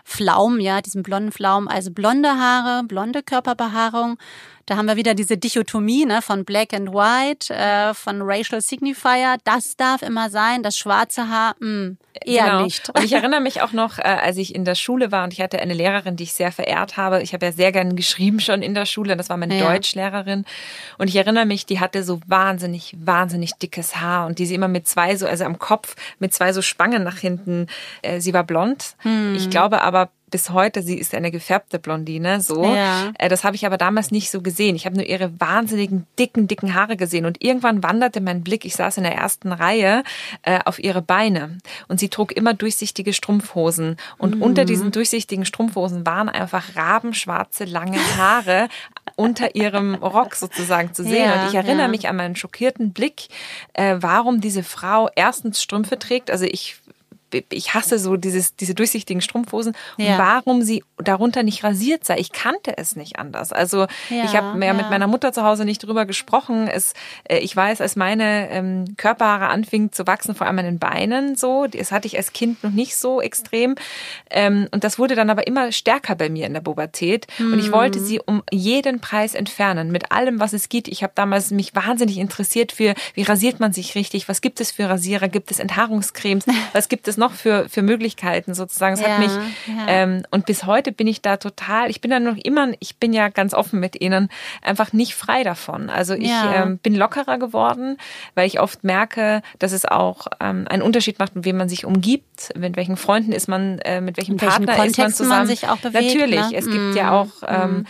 Flaum, ja, diesem blonden Flaum. Also blonde Haare, blonde Körperbehaarung. Da haben wir wieder diese Dichotomie, ne, von Black and White, äh, von Racial Signifier. Das darf immer sein, das schwarze Haar, mh, eher genau. nicht. Und ich erinnere mich auch noch, äh, als ich in der Schule war und ich hatte eine Lehrerin, die ich sehr verehrt habe. Ich habe ja sehr gern geschrieben schon in der Schule. Das war meine ja. Deutschlehrerin. Und ich erinnere mich, die hatte so wahnsinnig, wahnsinnig dickes Haar und die sie immer mit zwei so, also am Kopf mit zwei so Spangen nach hinten. Äh, sie war blond. Hm. Ich glaube aber, bis heute, sie ist eine gefärbte Blondine, so. Ja. Das habe ich aber damals nicht so gesehen. Ich habe nur ihre wahnsinnigen, dicken, dicken Haare gesehen. Und irgendwann wanderte mein Blick, ich saß in der ersten Reihe, äh, auf ihre Beine. Und sie trug immer durchsichtige Strumpfhosen. Und mhm. unter diesen durchsichtigen Strumpfhosen waren einfach rabenschwarze, lange Haare unter ihrem Rock sozusagen zu sehen. Ja, und ich erinnere ja. mich an meinen schockierten Blick, äh, warum diese Frau erstens Strümpfe trägt. Also ich Ich hasse so dieses, diese durchsichtigen Strumpfhosen. Und ja. warum sie darunter nicht rasiert sei. Ich kannte es nicht anders. Also ja, ich habe ja, ja mit meiner Mutter zu Hause nicht drüber gesprochen. Es, äh, ich weiß, als meine ähm, Körperhaare anfingen zu wachsen, vor allem an den Beinen so, das hatte ich als Kind noch nicht so extrem. Ähm, und das wurde dann aber immer stärker bei mir in der Pubertät. Mhm. Und ich wollte sie um jeden Preis entfernen, mit allem, was es gibt. Ich habe damals mich wahnsinnig interessiert für, wie rasiert man sich richtig? Was gibt es für Rasierer? Gibt es Enthaarungscremes? Was gibt es noch für, für Möglichkeiten sozusagen. Es ja, hat mich, ja. ähm, und bis heute bin ich da total, ich bin da noch immer, ich bin ja ganz offen mit ihnen, einfach nicht frei davon. Also ich ja. ähm, bin lockerer geworden, weil ich oft merke, dass es auch ähm, einen Unterschied macht, mit wem man sich umgibt, mit welchen Freunden ist man, äh, mit welchem Partner ist man zusammen. Man sich auch bewegt, natürlich, ne? es gibt mm. ja auch, ähm,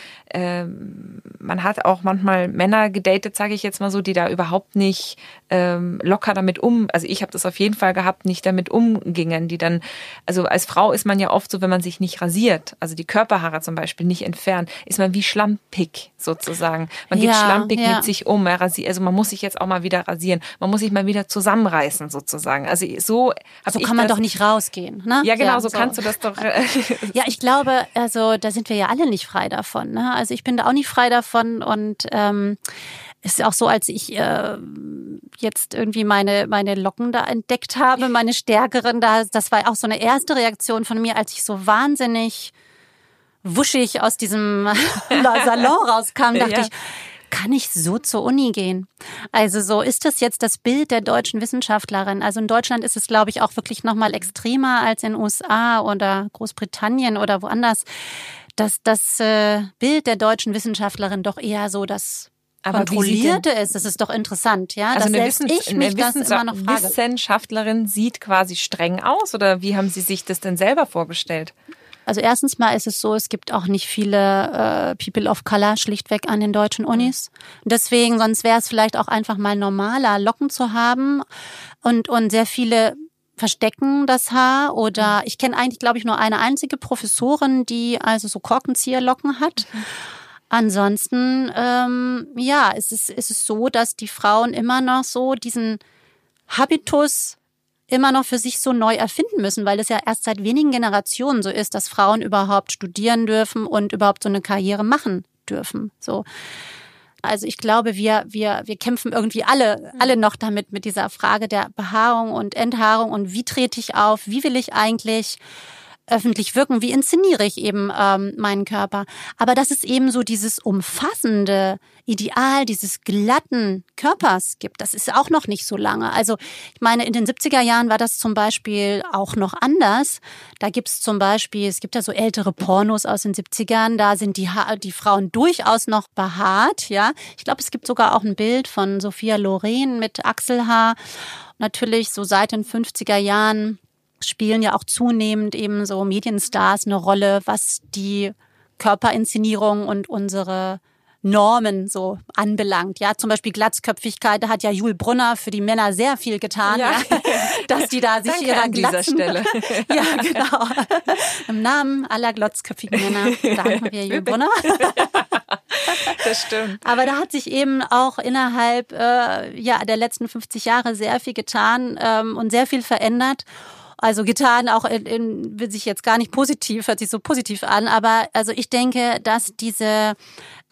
ähm, man hat auch manchmal Männer gedatet, sage ich jetzt mal so, die da überhaupt nicht ähm, locker damit um, also ich habe das auf jeden Fall gehabt, nicht damit umgingen, die dann, also als Frau ist man ja oft so, wenn man sich nicht rasiert, also die Körperhaare zum Beispiel nicht entfernt, ist man wie schlampig sozusagen. Man geht ja, schlampig ja. mit sich um, also man muss sich jetzt auch mal wieder rasieren, man muss sich mal wieder zusammenreißen sozusagen. Also so So kann man das, doch nicht rausgehen, ne? Ja genau, ja, so, so kannst du das doch. Ja, ich glaube, also da sind wir ja alle nicht frei davon, ne? Also ich bin da auch nicht frei davon und ähm, es ist auch so, als ich äh, jetzt irgendwie meine meine Locken da entdeckt habe, meine stärkeren, da das war auch so eine erste Reaktion von mir, als ich so wahnsinnig wuschig aus diesem Salon rauskam, dachte ja. ich, kann ich so zur Uni gehen? Also so ist das jetzt das Bild der deutschen Wissenschaftlerin. Also in Deutschland ist es, glaube ich, auch wirklich noch mal extremer als in den U S A oder Großbritannien oder woanders, dass das äh, Bild der deutschen Wissenschaftlerin doch eher so das Aber Kontrollierte ist. Das ist doch interessant, ja. Also dass eine, selbst Wissens- ich mich eine das immer noch frage. Wissenschaftlerin sieht quasi streng aus oder wie haben Sie sich das denn selber vorgestellt? Also erstens mal ist es so, es gibt auch nicht viele äh, People of Color schlichtweg an den deutschen Unis. Deswegen, sonst wäre es vielleicht auch einfach mal normaler, Locken zu haben. Und, und sehr viele verstecken das Haar. Oder ich kenne eigentlich, glaube ich, nur eine einzige Professorin, die also so Korkenzieherlocken hat. Mhm. Ansonsten, ähm, ja, es ist, es ist so, dass die Frauen immer noch so diesen Habitus immer noch für sich so neu erfinden müssen, weil es ja erst seit wenigen Generationen so ist, dass Frauen überhaupt studieren dürfen und überhaupt so eine Karriere machen dürfen. So. Also ich glaube, wir wir wir kämpfen irgendwie alle alle noch damit mit dieser Frage der Behaarung und Enthaarung und wie trete ich auf, wie will ich eigentlich öffentlich wirken, wie inszeniere ich eben ähm, meinen Körper. Aber dass es eben so dieses umfassende Ideal dieses glatten Körpers gibt, das ist auch noch nicht so lange. Also ich meine, in den siebziger Jahren war das zum Beispiel auch noch anders. Da gibt es zum Beispiel, es gibt ja so ältere Pornos aus den siebzigern, da sind die, ha- die Frauen durchaus noch behaart. Ja, ich glaube, es gibt sogar auch ein Bild von Sophia Loren mit Achselhaar. Natürlich so seit den fünfziger Jahren spielen ja auch zunehmend eben so Medienstars eine Rolle, was die Körperinszenierung und unsere Normen so anbelangt. Ja, zum Beispiel Glatzköpfigkeit, da hat ja Jul Brunner für die Männer sehr viel getan, ja. Ja, dass die da sich Danke ihrer an dieser Glatzen... Stelle. Ja, genau. Im Namen aller glotzköpfigen Männer danken wir Jul Brunner. Das stimmt. Aber da hat sich eben auch innerhalb äh, ja, der letzten fünfzig Jahre sehr viel getan ähm, und sehr viel verändert. Also getan, auch in, in, will sich jetzt gar nicht positiv, hört sich so positiv an, aber also ich denke, dass diese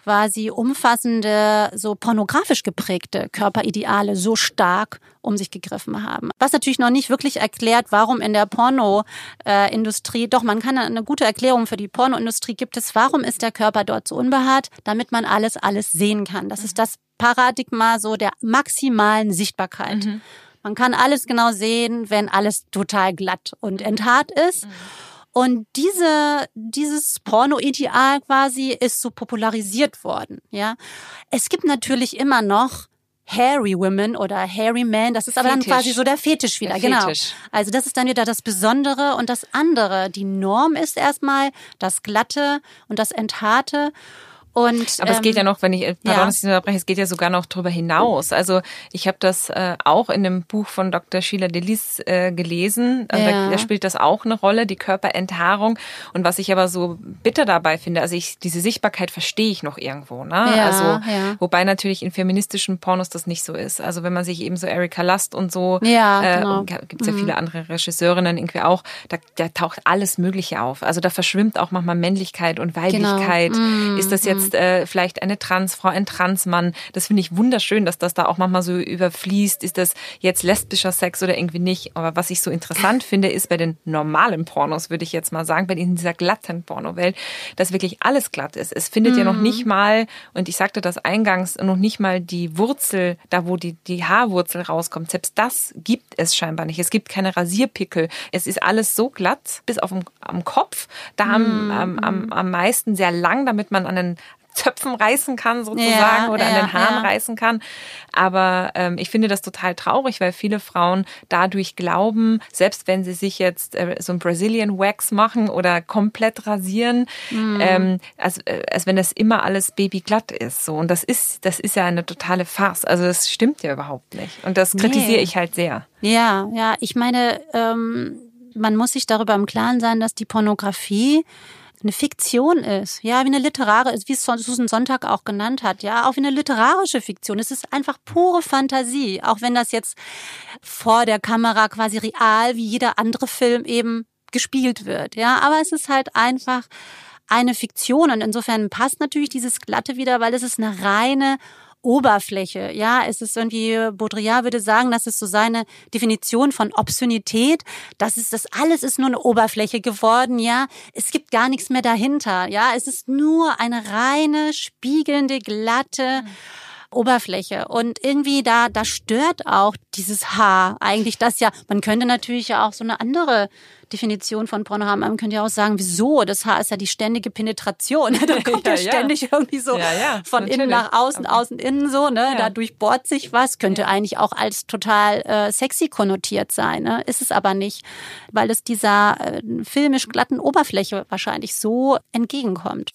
quasi umfassende, so pornografisch geprägte Körperideale so stark um sich gegriffen haben. Was natürlich noch nicht wirklich erklärt, warum in der Pornoindustrie, doch man kann eine gute Erklärung für die Pornoindustrie gibt es, warum ist der Körper dort so unbehaart, damit man alles, alles sehen kann. Das ist das Paradigma so der maximalen Sichtbarkeit. Mhm. Man kann alles genau sehen, wenn alles total glatt und enthaart ist. Mhm. Und diese, dieses Porno-Ideal quasi ist so popularisiert worden, ja. Es gibt natürlich immer noch Hairy Women oder Hairy Men, das ist aber Fetisch. Dann quasi so der Fetisch wieder, der genau. Fetisch. Also das ist dann wieder das Besondere und das andere. Die Norm ist erstmal das Glatte und das Enthaarte. Und, aber ähm, es geht ja noch, wenn ich, pardon, ja. dass ich unterbreche, es geht ja sogar noch darüber hinaus. Also ich habe das äh, auch in dem Buch von Doktor Sheila Delis äh, gelesen. Also ja. da, da spielt das auch eine Rolle, die Körperenthaarung. Und was ich aber so bitter dabei finde, also ich diese Sichtbarkeit verstehe ich noch irgendwo. Ne? Ja, also ja. wobei natürlich in feministischen Pornos das nicht so ist. Also wenn man sich eben so Erika Lust und so, ja, äh, genau. gibt es ja viele andere Regisseurinnen irgendwie auch, da, da taucht alles Mögliche auf. Also da verschwimmt auch manchmal Männlichkeit und Weiblichkeit. Genau. Mm, ist das jetzt Äh, vielleicht eine Transfrau, ein Transmann. Das finde ich wunderschön, dass das da auch manchmal so überfließt. Ist das jetzt lesbischer Sex oder irgendwie nicht? Aber was ich so interessant finde, ist bei den normalen Pornos, würde ich jetzt mal sagen, bei dieser glatten Pornowelt, dass wirklich alles glatt ist. Es findet mm. ja noch nicht mal, und ich sagte das eingangs, noch nicht mal die Wurzel, da wo die, die Haarwurzel rauskommt. Selbst das gibt es scheinbar nicht. Es gibt keine Rasierpickel. Es ist alles so glatt, bis auf den, am Kopf. Da mm. am, am, am, am meisten sehr lang, damit man an den Zöpfen reißen kann sozusagen ja, oder ja, an den Haaren ja. reißen kann. Aber ähm, ich finde das total traurig, weil viele Frauen dadurch glauben, selbst wenn sie sich jetzt äh, so ein Brazilian Wax machen oder komplett rasieren, mm. ähm, als, äh, als wenn das immer alles babyglatt ist. So. Und das ist, das ist ja eine totale Farce. Also das stimmt ja überhaupt nicht. Und das kritisiere nee. ich halt sehr. Ja, ja. Ich meine, ähm, man muss sich darüber im Klaren sein, dass die Pornografie eine Fiktion ist, ja, wie eine literarische, wie es Susan Sontag auch genannt hat, ja, auch wie eine literarische Fiktion. Es ist einfach pure Fantasie, auch wenn das jetzt vor der Kamera quasi real wie jeder andere Film eben gespielt wird, ja, aber es ist halt einfach eine Fiktion und insofern passt natürlich dieses Glatte wieder, weil es ist eine reine Oberfläche, ja, es ist irgendwie, Baudrillard würde sagen, das ist so seine Definition von Obszönität, das ist, das alles ist nur eine Oberfläche geworden, ja, es gibt gar nichts mehr dahinter, ja, es ist nur eine reine, spiegelnde, glatte Oberfläche und irgendwie da, da stört auch dieses Haar eigentlich das ja, man könnte natürlich ja auch so eine andere Definition von Porno haben. Man könnte ja auch sagen, wieso? Das Haar ist ja die ständige Penetration. Da kommt ja, ja ständig ja. irgendwie so ja, ja, von natürlich. Innen nach außen, okay. außen, innen so. Ne? Ja. Da durchbohrt sich was. Könnte ja. eigentlich auch als total äh, sexy konnotiert sein. Ne? Ist es aber nicht, weil es dieser äh, filmisch glatten Oberfläche wahrscheinlich so entgegenkommt.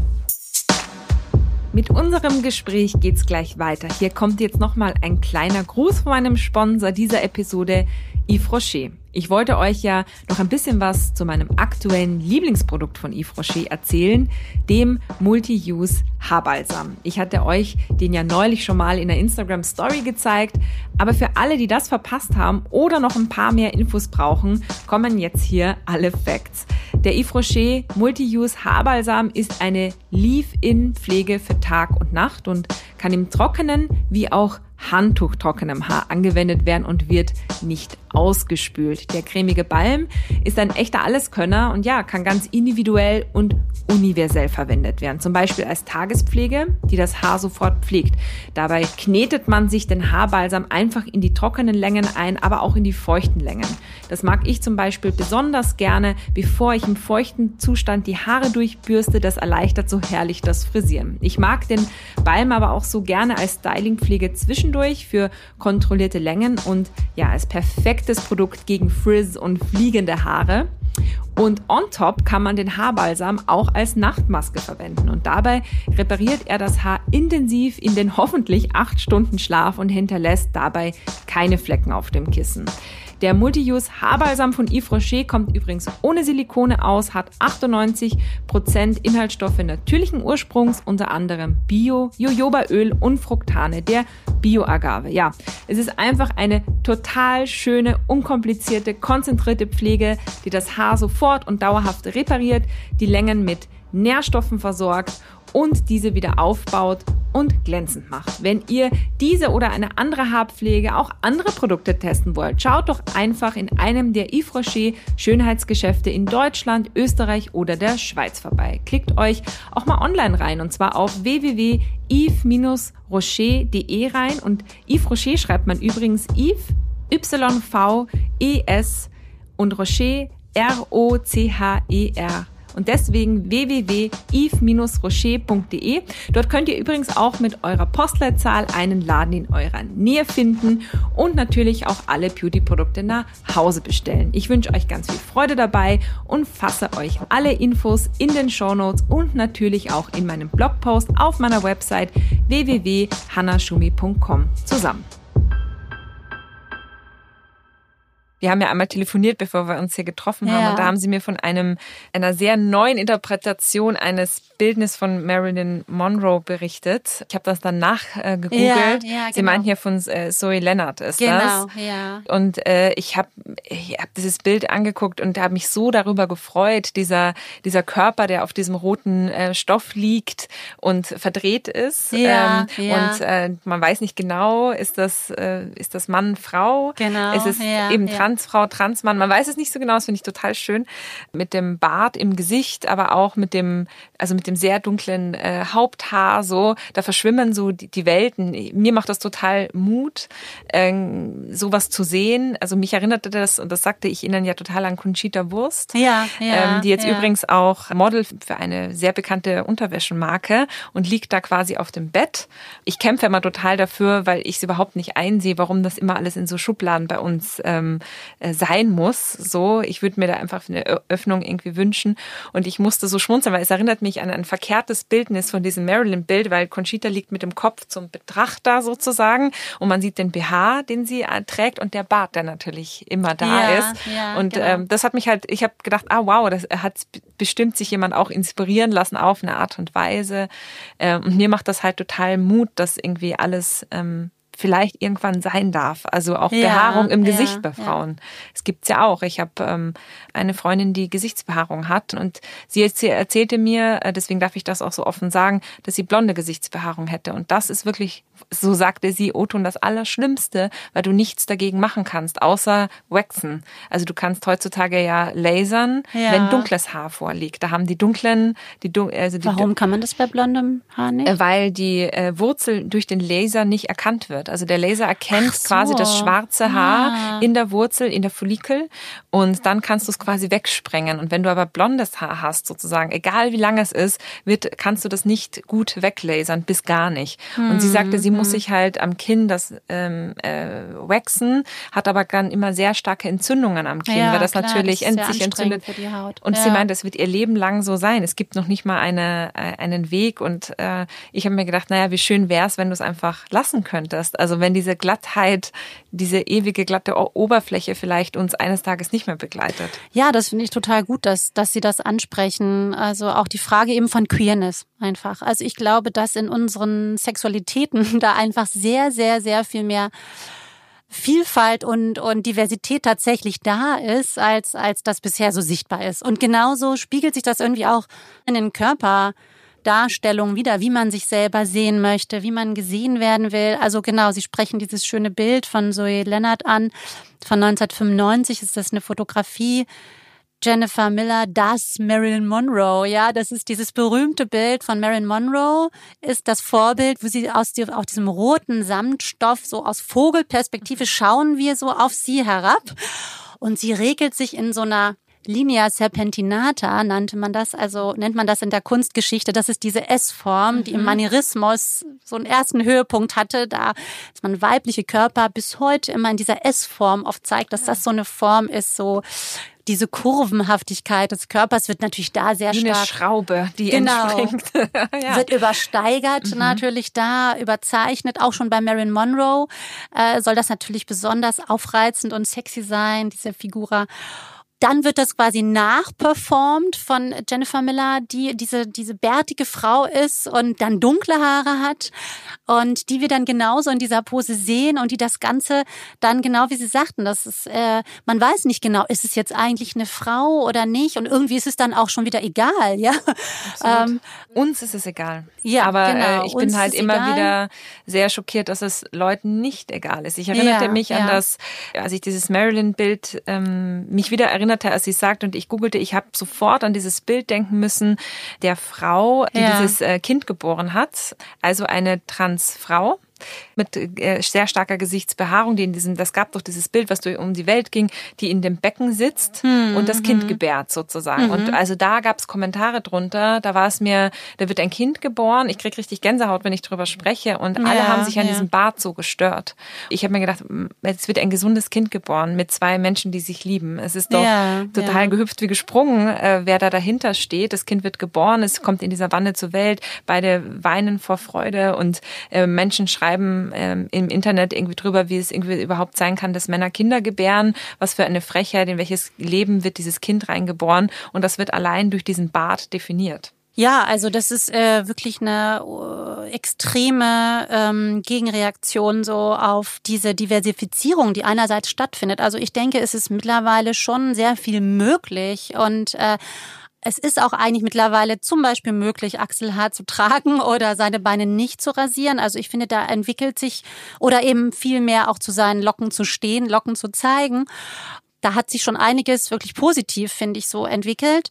Mit unserem Gespräch geht's gleich weiter. Hier kommt jetzt nochmal ein kleiner Gruß von meinem Sponsor dieser Episode, Yves Rocher. Ich wollte euch ja noch ein bisschen was zu meinem aktuellen Lieblingsprodukt von Yves Rocher erzählen, dem Multi-Use Haarbalsam. Ich hatte euch den ja neulich schon mal in der Instagram-Story gezeigt, aber für alle, die das verpasst haben oder noch ein paar mehr Infos brauchen, kommen jetzt hier alle Facts. Der Yves Rocher Multi-Use Haarbalsam ist eine Leave-In-Pflege für Tag und Nacht und kann im trockenen wie auch handtuchtrockenem Haar angewendet werden und wird nicht ausgespült. Der cremige Balm ist ein echter Alleskönner und ja, kann ganz individuell und universell verwendet werden. Zum Beispiel als Tagespflege, die das Haar sofort pflegt. Dabei knetet man sich den Haarbalsam einfach in die trockenen Längen ein, aber auch in die feuchten Längen. Das mag ich zum Beispiel besonders gerne, bevor ich im feuchten Zustand die Haare durchbürste. Das erleichtert so herrlich das Frisieren. Ich mag den Balm aber auch so gerne als Stylingpflege zwischendurch für kontrollierte Längen und ja, als perfektes Produkt gegen Frizz und fliegende Haare. Und on top kann man den Haarbalsam auch als Nachtmaske verwenden. Und dabei repariert er das Haar intensiv in den hoffentlich acht Stunden Schlaf und hinterlässt dabei keine Flecken auf dem Kissen. Der Multi-Use Haarbalsam von Yves Rocher kommt übrigens ohne Silikone aus, hat achtundneunzig Prozent Inhaltsstoffe natürlichen Ursprungs, unter anderem Bio, Jojobaöl und Fructane, der Bio-Agave. Ja, es ist einfach eine total schöne, unkomplizierte, konzentrierte Pflege, die das Haar sofort und dauerhaft repariert, die Längen mit Nährstoffen versorgt und diese wieder aufbaut und glänzend macht. Wenn ihr diese oder eine andere Haarpflege, auch andere Produkte testen wollt, schaut doch einfach in einem der Yves Rocher Schönheitsgeschäfte in Deutschland, Österreich oder der Schweiz vorbei. Klickt euch auch mal online rein und zwar auf w w w punkt yves rocher punkt de rein und Yves Rocher schreibt man übrigens Yves, Y V E S und Rocher, R O C H E R. Und deswegen w w w punkt yves rocher punkt de. Dort könnt ihr übrigens auch mit eurer Postleitzahl einen Laden in eurer Nähe finden und natürlich auch alle Beauty-Produkte nach Hause bestellen. Ich wünsche euch ganz viel Freude dabei und fasse euch alle Infos in den Shownotes und natürlich auch in meinem Blogpost auf meiner Website w w w punkt hannah schumi punkt com zusammen. Wir haben ja einmal telefoniert, bevor wir uns hier getroffen haben. Ja. Und da haben Sie mir von einem einer sehr neuen Interpretation eines Bildnisses von Marilyn Monroe berichtet. Ich habe das dann nachgegoogelt. Äh, ja, ja, genau. Sie meinen hier von äh, Zoe Leonard ist genau, das. Genau, ja. Und äh, ich habe ich hab dieses Bild angeguckt und habe mich so darüber gefreut, dieser dieser Körper, der auf diesem roten äh, Stoff liegt und verdreht ist. Ja, ähm, ja. Und äh, man weiß nicht genau, ist das, äh, ist das Mann, Frau? Genau, ist es ja, eben ja. Transfrau, Transmann? Man weiß es nicht so genau, das finde ich total schön. Mit dem Bart im Gesicht, aber auch mit dem, also mit dem sehr dunklen äh, Haupthaar, so, da verschwimmen so die, die Welten. Mir macht das total Mut, äh, sowas zu sehen. Also mich erinnerte das, und das sagte ich Ihnen ja total an Conchita Wurst, ja, ja, ähm, die jetzt ja. übrigens auch Model für eine sehr bekannte Unterwäschemarke und liegt da quasi auf dem Bett. Ich kämpfe immer total dafür, weil ich es überhaupt nicht einsehe, warum das immer alles in so Schubladen bei uns ähm, äh, sein muss. So, ich würde mir da einfach eine Öffnung irgendwie wünschen und ich musste so schmunzeln, weil es erinnert mich an ein verkehrtes Bildnis von diesem Marilyn-Bild, weil Conchita liegt mit dem Kopf zum Betrachter sozusagen und man sieht den B H, den sie trägt und der Bart, der natürlich immer da ja, ist. Ja, und genau. ähm, das hat mich halt, ich habe gedacht, ah wow, das hat bestimmt sich jemand auch inspirieren lassen auf eine Art und Weise. Ähm, und mir macht das halt total Mut, dass irgendwie alles ähm, vielleicht irgendwann sein darf. Also auch ja, Behaarung im ja, Gesicht bei Frauen. Ja. Es gibt's ja auch. Ich habe ähm, eine Freundin, die Gesichtsbehaarung hat und sie, sie erzählte mir, deswegen darf ich das auch so offen sagen, dass sie blonde Gesichtsbehaarung hätte. Und das ist wirklich, so sagte sie, O-Ton, das Allerschlimmste, weil du nichts dagegen machen kannst, außer waxen. Also du kannst heutzutage ja lasern, ja. wenn dunkles Haar vorliegt. Da haben die dunklen... die also die Warum kann man das bei blondem Haar nicht? Weil die äh, Wurzel durch den Laser nicht erkannt wird. Also der Laser erkennt so. quasi das schwarze Haar ah. in der Wurzel, in der Follikel und dann kannst du es quasi wegsprengen. Und wenn du aber blondes Haar hast, sozusagen, egal wie lang es ist, wird, kannst du das nicht gut weglasern, bis gar nicht. Hm. Und sie sagte, sie hm. muss sich halt am Kinn das ähm, äh, waxen, hat aber dann immer sehr starke Entzündungen am Kinn, ja, weil das klar, natürlich das ist sich entzündet. für die Haut. Und ja. sie meint, das wird ihr Leben lang so sein. Es gibt noch nicht mal eine, einen Weg. Und äh, ich habe mir gedacht, naja, wie schön wäre es, wenn du es einfach lassen könntest. Also wenn diese Glattheit, diese ewige glatte Oberfläche vielleicht uns eines Tages nicht mehr begleitet. Ja, das finde ich total gut, dass, dass Sie das ansprechen. Also auch die Frage eben von Queerness einfach. Also ich glaube, dass in unseren Sexualitäten da einfach sehr, sehr, sehr viel mehr Vielfalt und, und Diversität tatsächlich da ist, als, als das bisher so sichtbar ist. Und genauso spiegelt sich das irgendwie auch in den Körperdarstellungen wieder, wie man sich selber sehen möchte, wie man gesehen werden will. Also genau, Sie sprechen dieses schöne Bild von Zoe Leonard an. Von neunzehnhundertfünfundneunzig ist das eine Fotografie. Jennifer Miller, das Marilyn Monroe, ja, das ist dieses berühmte Bild von Marilyn Monroe, ist das Vorbild, wo sie aus die, auf diesem roten Samtstoff, so aus Vogelperspektive schauen wir so auf sie herab und sie regelt sich in so einer Linea serpentinata, nannte man das, also nennt man das in der Kunstgeschichte. Das ist diese S-Form, die im Manierismus so einen ersten Höhepunkt hatte, da dass man weibliche Körper bis heute immer in dieser S-Form oft zeigt, dass das so eine Form ist, so diese Kurvenhaftigkeit des Körpers wird natürlich da sehr Wie stark. eine Schraube, die genau, entspringt. ja. Wird übersteigert, mhm. natürlich da, überzeichnet. Auch schon bei Marilyn Monroe äh, soll das natürlich besonders aufreizend und sexy sein, diese Figura. Dann wird das quasi nachperformt von Jennifer Miller, die diese diese bärtige Frau ist und dann dunkle Haare hat und die wir dann genauso in dieser Pose sehen und die das Ganze dann genau wie Sie sagten, das ist äh, man weiß nicht genau, ist es jetzt eigentlich eine Frau oder nicht und irgendwie ist es dann auch schon wieder egal, ja. Ähm, uns ist es egal. Ja, aber genau. äh, ich bin Uns halt ist immer egal. wieder sehr schockiert, dass es Leuten nicht egal ist. Ich erinnerte Ja, mich an ja. das, als ich dieses Marilyn-Bild ähm, mich wieder erinnerte, als sie sagte und ich googelte, ich habe sofort an dieses Bild denken müssen, der Frau, die Ja. dieses äh, Kind geboren hat, also eine Transfrau mit äh, sehr starker Gesichtsbehaarung, die in diesem, das gab doch dieses Bild, was durch, um die Welt ging, die in dem Becken sitzt Hm, und das Kind hm. gebärt sozusagen. Mhm. Und also da gab es Kommentare drunter, da war es mir, da wird ein Kind geboren, ich krieg richtig Gänsehaut, wenn ich drüber spreche und alle Ja, haben sich an ja. diesem Bart so gestört. Ich habe mir gedacht, es wird ein gesundes Kind geboren mit zwei Menschen, die sich lieben. Es ist doch Ja, total ja. gehüpft wie gesprungen, äh, wer da dahinter steht. Das Kind wird geboren, es kommt in dieser Wanne zur Welt, beide weinen vor Freude und äh, Menschen schreiben ähm, im Internet irgendwie drüber, wie es irgendwie überhaupt sein kann, dass Männer Kinder gebären, was für eine Frechheit, in welches Leben wird dieses Kind reingeboren und das wird allein durch diesen Bart definiert. Ja, also das ist äh, wirklich eine äh, extreme ähm, Gegenreaktion so auf diese Diversifizierung, die einerseits stattfindet. Also ich denke, es ist mittlerweile schon sehr viel möglich und äh, es ist auch eigentlich mittlerweile zum Beispiel möglich, Achselhaar zu tragen oder seine Beine nicht zu rasieren. Also ich finde, da entwickelt sich oder eben viel mehr auch zu seinen Locken zu stehen, Locken zu zeigen. Da hat sich schon einiges wirklich positiv, finde ich, so entwickelt.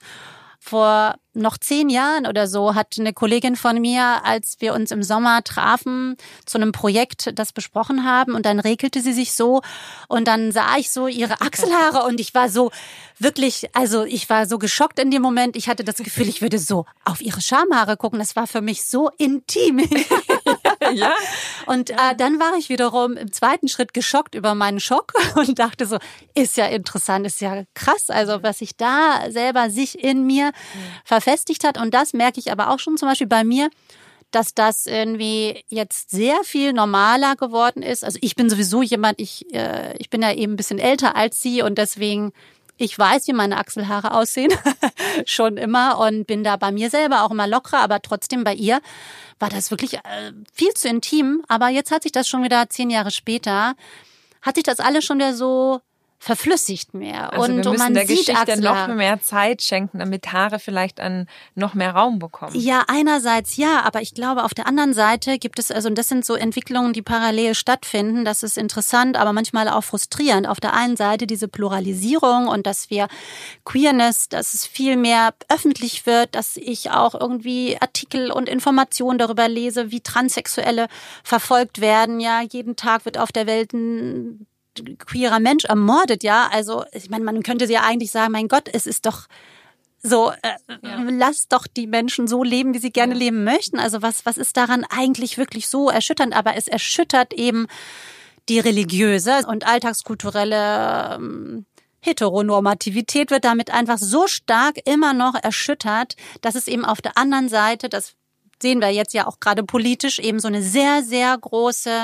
Vor noch zehn Jahren oder so hat eine Kollegin von mir, als wir uns im Sommer trafen, zu einem Projekt das besprochen haben und dann regelte sie sich so und dann sah ich so ihre Achselhaare und ich war so wirklich, also ich war so geschockt in dem Moment. Ich hatte das Gefühl, ich würde so auf ihre Schamhaare gucken. Das war für mich so intim. Ja. Und äh, dann war ich wiederum im zweiten Schritt geschockt über meinen Schock und dachte so, ist ja interessant, ist ja krass, also was sich da selber sich in mir mhm. verfestigt hat. Und das merke ich aber auch schon zum Beispiel bei mir, dass das irgendwie jetzt sehr viel normaler geworden ist. Also ich bin sowieso jemand, ich, äh, ich bin ja eben ein bisschen älter als sie und deswegen, ich weiß, wie meine Achselhaare aussehen, schon immer und bin da bei mir selber auch immer lockerer, aber trotzdem bei ihr war das wirklich äh, viel zu intim. Aber jetzt hat sich das schon wieder zehn Jahre später, hat sich das alles schon wieder so verflüssigt mehr. Also und, wir müssen und man der sieht Geschichte Achselhaare. noch mehr Zeit schenken, damit Haare vielleicht an noch mehr Raum bekommen. Ja, einerseits ja, aber ich glaube, auf der anderen Seite gibt es, also und das sind so Entwicklungen, die parallel stattfinden. Das ist interessant, aber manchmal auch frustrierend. Auf der einen Seite diese Pluralisierung und dass wir Queerness, dass es viel mehr öffentlich wird, dass ich auch irgendwie Artikel und Informationen darüber lese, wie Transsexuelle verfolgt werden. Ja, jeden Tag wird auf der Welt ein queerer Mensch ermordet, ja. Also ich meine, man könnte ja eigentlich sagen, mein Gott, es ist doch so, äh, ja. Lass doch die Menschen so leben, wie sie gerne ja. leben möchten. Also was, was ist daran eigentlich wirklich so erschütternd? Aber es erschüttert eben die religiöse und alltagskulturelle ähm, Heteronormativität wird damit einfach so stark immer noch erschüttert, dass es eben auf der anderen Seite, das sehen wir jetzt ja auch gerade politisch, eben so eine sehr, sehr große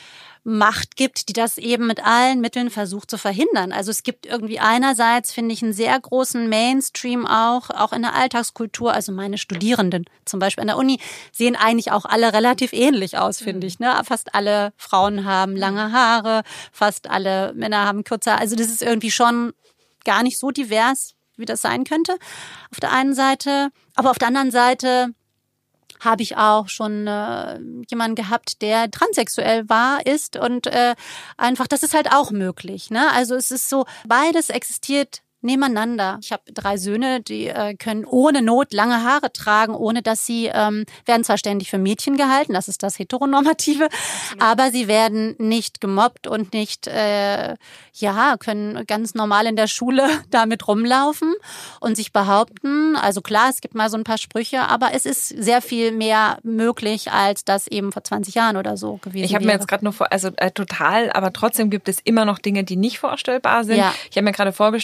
Macht gibt, die das eben mit allen Mitteln versucht zu verhindern. Also es gibt irgendwie einerseits, finde ich, einen sehr großen Mainstream auch, auch in der Alltagskultur. Also meine Studierenden zum Beispiel an der Uni sehen eigentlich auch alle relativ ähnlich aus, finde ich. Ne? Fast alle Frauen haben lange Haare, fast alle Männer haben kürzer. Also das ist irgendwie schon gar nicht so divers, wie das sein könnte. Auf der einen Seite, aber auf der anderen Seite habe ich auch schon äh, jemanden gehabt, der transsexuell war, ist und äh, einfach, das ist halt auch möglich. Ne? Also es ist so, beides existiert nebeneinander. Ich habe drei Söhne, die äh, können ohne Not lange Haare tragen, ohne dass sie, ähm, werden zwar ständig für Mädchen gehalten, das ist das Heteronormative, absolut. Aber sie werden nicht gemobbt und nicht, äh, ja, können ganz normal in der Schule damit rumlaufen und sich behaupten. Also klar, es gibt mal so ein paar Sprüche, aber es ist sehr viel mehr möglich, als das eben vor zwanzig Jahren oder so gewesen Ich habe mir jetzt gerade nur vor, also äh, total, aber trotzdem gibt es immer noch Dinge, die nicht vorstellbar sind. Ja. Ich habe mir gerade vorgestellt, wie ich bei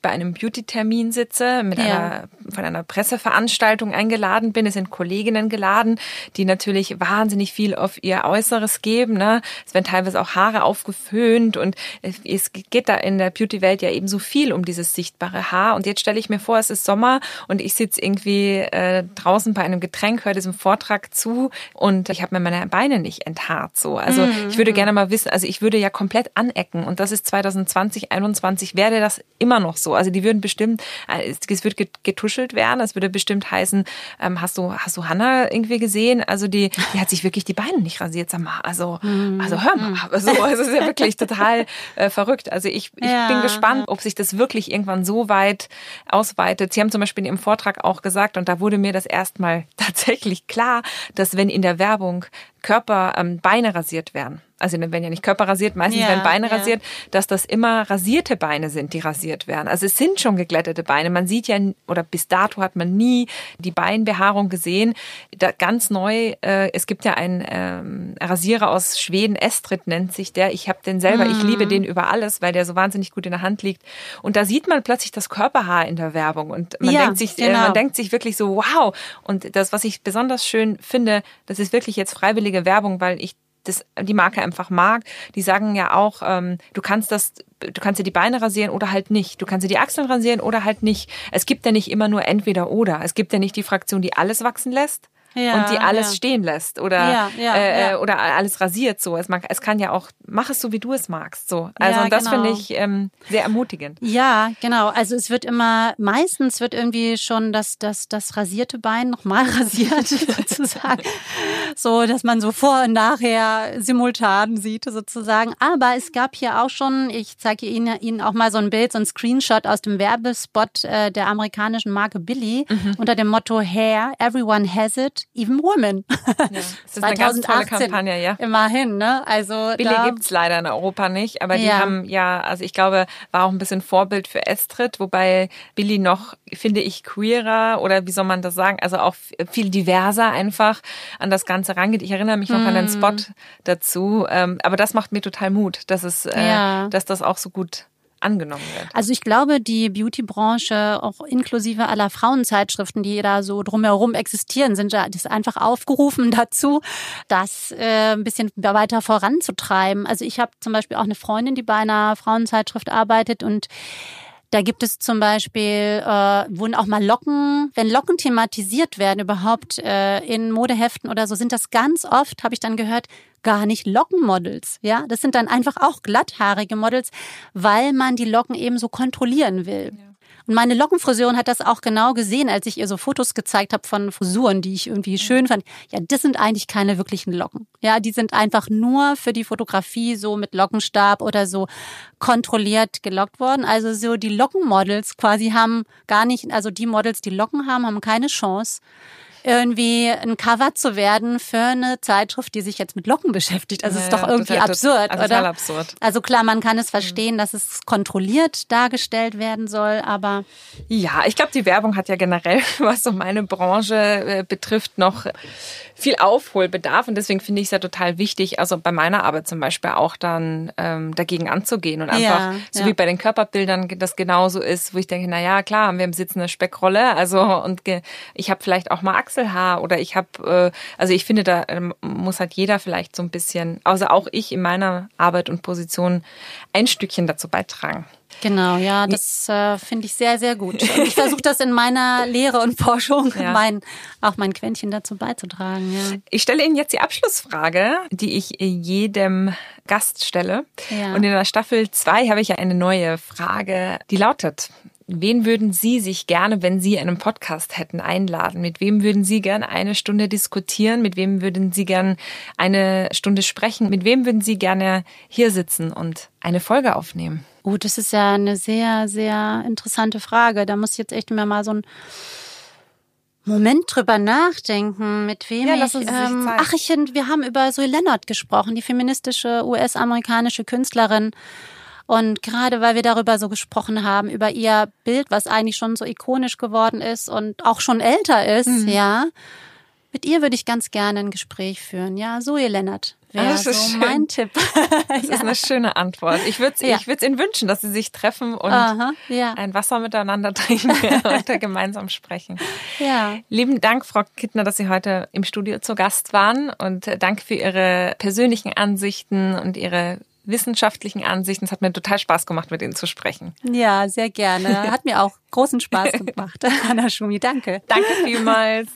bei einem Beauty-Termin sitze, mit ja. einer, von einer Presseveranstaltung eingeladen bin. Es sind Kolleginnen geladen, die natürlich wahnsinnig viel auf ihr Äußeres geben. Ne? Es werden teilweise auch Haare aufgeföhnt und es geht da in der Beauty-Welt ja eben so viel um dieses sichtbare Haar. Und jetzt stelle ich mir vor, es ist Sommer und ich sitze irgendwie äh, draußen bei einem Getränk, höre diesem Vortrag zu und ich habe mir meine Beine nicht enthaart. So. Also mhm. ich würde gerne mal wissen, also ich würde ja komplett anecken und das ist zwanzig zwanzig, einundzwanzig wäre das immer noch so. Also die würden bestimmt, es wird getuschelt werden, es würde bestimmt heißen, ähm, hast du hast du Hannah irgendwie gesehen? Also die, die hat sich wirklich die Beine nicht rasiert, sag mal. Also, mhm. also hör mal, also, also es ist ja wirklich total äh, verrückt. Also ich, ich ja, bin gespannt, ja. ob sich das wirklich irgendwann so weit ausweitet. Sie haben zum Beispiel in Ihrem Vortrag auch gesagt, und da wurde mir das erstmal tatsächlich klar, dass wenn in der Werbung Körper, ähm, Beine rasiert werden, also wenn ja nicht Körper rasiert, meistens ja, werden Beine ja. rasiert, dass das immer rasierte Beine sind, die rasiert werden. Also es sind schon geglättete Beine. Man sieht ja, oder bis dato hat man nie die Beinbehaarung gesehen. Da, ganz neu, äh, es gibt ja einen ähm, Rasierer aus Schweden, Estrid nennt sich der. Ich habe den selber, mhm. ich liebe den über alles, weil der so wahnsinnig gut in der Hand liegt. Und da sieht man plötzlich das Körperhaar in der Werbung und man ja, denkt sich, genau. äh, man denkt sich wirklich so, wow. Und das, was ich besonders schön finde, das ist wirklich jetzt freiwillige Werbung, weil ich das die Marke einfach mag. Die sagen ja auch, ähm, du kannst das, du kannst dir die Beine rasieren oder halt nicht. Du kannst dir die Achseln rasieren oder halt nicht. Es gibt ja nicht immer nur entweder oder. Es gibt ja nicht die Fraktion, die alles wachsen lässt. Ja, und die alles ja. stehen lässt oder ja, ja, äh, ja. oder alles rasiert so. Es, mag, es kann ja auch, mach es so, wie du es magst. So. Also ja, und das genau. finde ich ähm, sehr ermutigend. Ja, genau. Also es wird immer, meistens wird irgendwie schon das, das, das rasierte Bein nochmal rasiert sozusagen. So, dass man so vor und nachher simultan sieht sozusagen. Aber es gab hier auch schon, ich zeige Ihnen, Ihnen auch mal so ein Bild, so ein Screenshot aus dem Werbespot äh, der amerikanischen Marke Billy mhm. unter dem Motto Hair, everyone has it. Even Women. Ja, das ist eine ganz tolle Kampagne, ja. Immerhin, ne? Also Billy gibt's leider in Europa nicht, aber die ja. haben ja, also ich glaube, war auch ein bisschen Vorbild für Estrid, wobei Billy noch, finde ich, queerer oder wie soll man das sagen, also auch viel diverser einfach an das Ganze rangeht. Ich erinnere mich noch mm. an den Spot dazu, aber das macht mir total Mut, dass es, ja. dass das auch so gut angenommen wird. Also ich glaube, die Beauty-Branche, auch inklusive aller Frauenzeitschriften, die da so drumherum existieren, sind ja das einfach aufgerufen dazu, das äh, ein bisschen weiter voranzutreiben. Also ich habe zum Beispiel auch eine Freundin, die bei einer Frauenzeitschrift arbeitet und da gibt es zum Beispiel, äh, wurden auch mal Locken, wenn Locken thematisiert werden überhaupt äh, in Modeheften oder so, sind das ganz oft, habe ich dann gehört, gar nicht Lockenmodels. Ja, das sind dann einfach auch glatthaarige Models, weil man die Locken eben so kontrollieren will. Ja. Und meine Lockenfriseurin hat das auch genau gesehen, als ich ihr so Fotos gezeigt habe von Frisuren, die ich irgendwie schön fand. Ja, das sind eigentlich keine wirklichen Locken. Ja, die sind einfach nur für die Fotografie so mit Lockenstab oder so kontrolliert gelockt worden. Also so die Lockenmodels quasi haben gar nicht, also die Models, die Locken haben, haben keine Chance, irgendwie ein Cover zu werden für eine Zeitschrift, die sich jetzt mit Locken beschäftigt. Also es ja, ist doch irgendwie total, absurd, total, oder? Total absurd. Also klar, man kann es verstehen, mhm. dass es kontrolliert dargestellt werden soll, aber... Ja, ich glaube, die Werbung hat ja generell, was so meine Branche äh, betrifft, noch viel Aufholbedarf und deswegen finde ich es ja total wichtig, also bei meiner Arbeit zum Beispiel auch dann ähm, dagegen anzugehen und einfach, ja, so ja. wie bei den Körperbildern das genauso ist, wo ich denke, na ja, klar, haben wir im Sitz eine Speckrolle, also und ge- ich habe vielleicht auch mal Achselhaar oder ich habe, äh, also ich finde, da äh, muss halt jeder vielleicht so ein bisschen, also auch ich in meiner Arbeit und Position ein Stückchen dazu beitragen. Genau, ja, das äh, finde ich sehr, sehr gut. Und ich versuche das in meiner Lehre und Forschung, ja. mein, auch mein Quäntchen dazu beizutragen. Ja. Ich stelle Ihnen jetzt die Abschlussfrage, die ich jedem Gast stelle. Ja. Und in der Staffel zwei habe ich ja eine neue Frage, die lautet: Wen würden Sie sich gerne, wenn Sie einen Podcast hätten, einladen? Mit wem würden Sie gerne eine Stunde diskutieren? Mit wem würden Sie gerne eine Stunde sprechen? Mit wem würden Sie gerne hier sitzen und eine Folge aufnehmen? Oh, das ist ja eine sehr, sehr interessante Frage. Da muss ich jetzt echt mir mal so einen Moment drüber nachdenken, mit wem ja, ich... lassen Sie sich ähm, Zeit. Ach, ich, wir haben über Zoe Leonard gesprochen, die feministische U S-amerikanische Künstlerin. Und gerade weil wir darüber so gesprochen haben, über ihr Bild, was eigentlich schon so ikonisch geworden ist und auch schon älter ist, mhm. ja, mit ihr würde ich ganz gerne ein Gespräch führen. Ja, Zoe Leonard wäre so schön. Mein Tipp. Das ja. ist eine schöne Antwort. Ich würde ja. ich würde es Ihnen wünschen, dass Sie sich treffen und Aha, ja. ein Wasser miteinander trinken und gemeinsam sprechen. Ja. Lieben Dank, Frau Kittner, dass Sie heute im Studio zu Gast waren und danke für Ihre persönlichen Ansichten und Ihre wissenschaftlichen Ansichten. Es hat mir total Spaß gemacht, mit Ihnen zu sprechen. Ja, sehr gerne. Hat mir auch großen Spaß gemacht. Hanna Schumi, danke. Danke vielmals.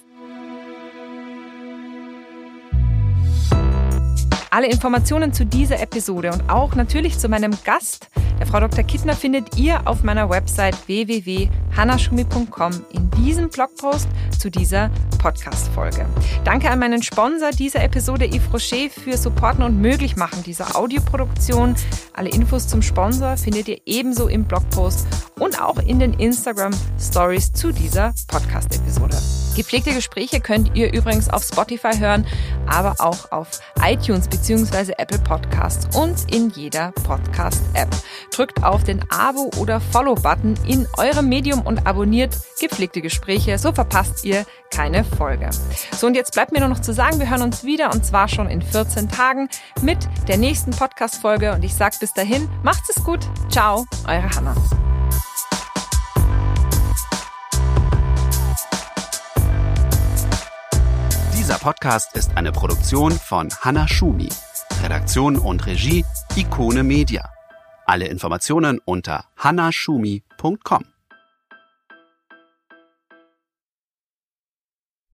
Alle Informationen zu dieser Episode und auch natürlich zu meinem Gast, der Frau Doktor Kittner, findet ihr auf meiner Website w w w punkt hanna schumi punkt com in diesem Blogpost zu dieser Podcast-Folge. Danke an meinen Sponsor dieser Episode, Yves Rocher, für Supporten und Möglichmachen dieser Audioproduktion. Alle Infos zum Sponsor findet ihr ebenso im Blogpost und auch in den Instagram-Stories zu dieser Podcast-Episode. Gepflegte Gespräche könnt ihr übrigens auf Spotify hören, aber auch auf iTunes bzw. Apple Podcasts und in jeder Podcast-App. Drückt auf den Abo- oder Follow-Button in eurem Medium und abonniert Gepflegte Gespräche, so verpasst ihr keine Folge. So, und jetzt bleibt mir nur noch zu sagen, wir hören uns wieder und zwar schon in vierzehn Tagen mit der nächsten Podcast-Folge und ich sage bis dahin, macht's es gut. Ciao, eure Hanna. Dieser Podcast ist eine Produktion von Hanna Schumi. Redaktion und Regie Ikone Media. Alle Informationen unter hanna schumi punkt com.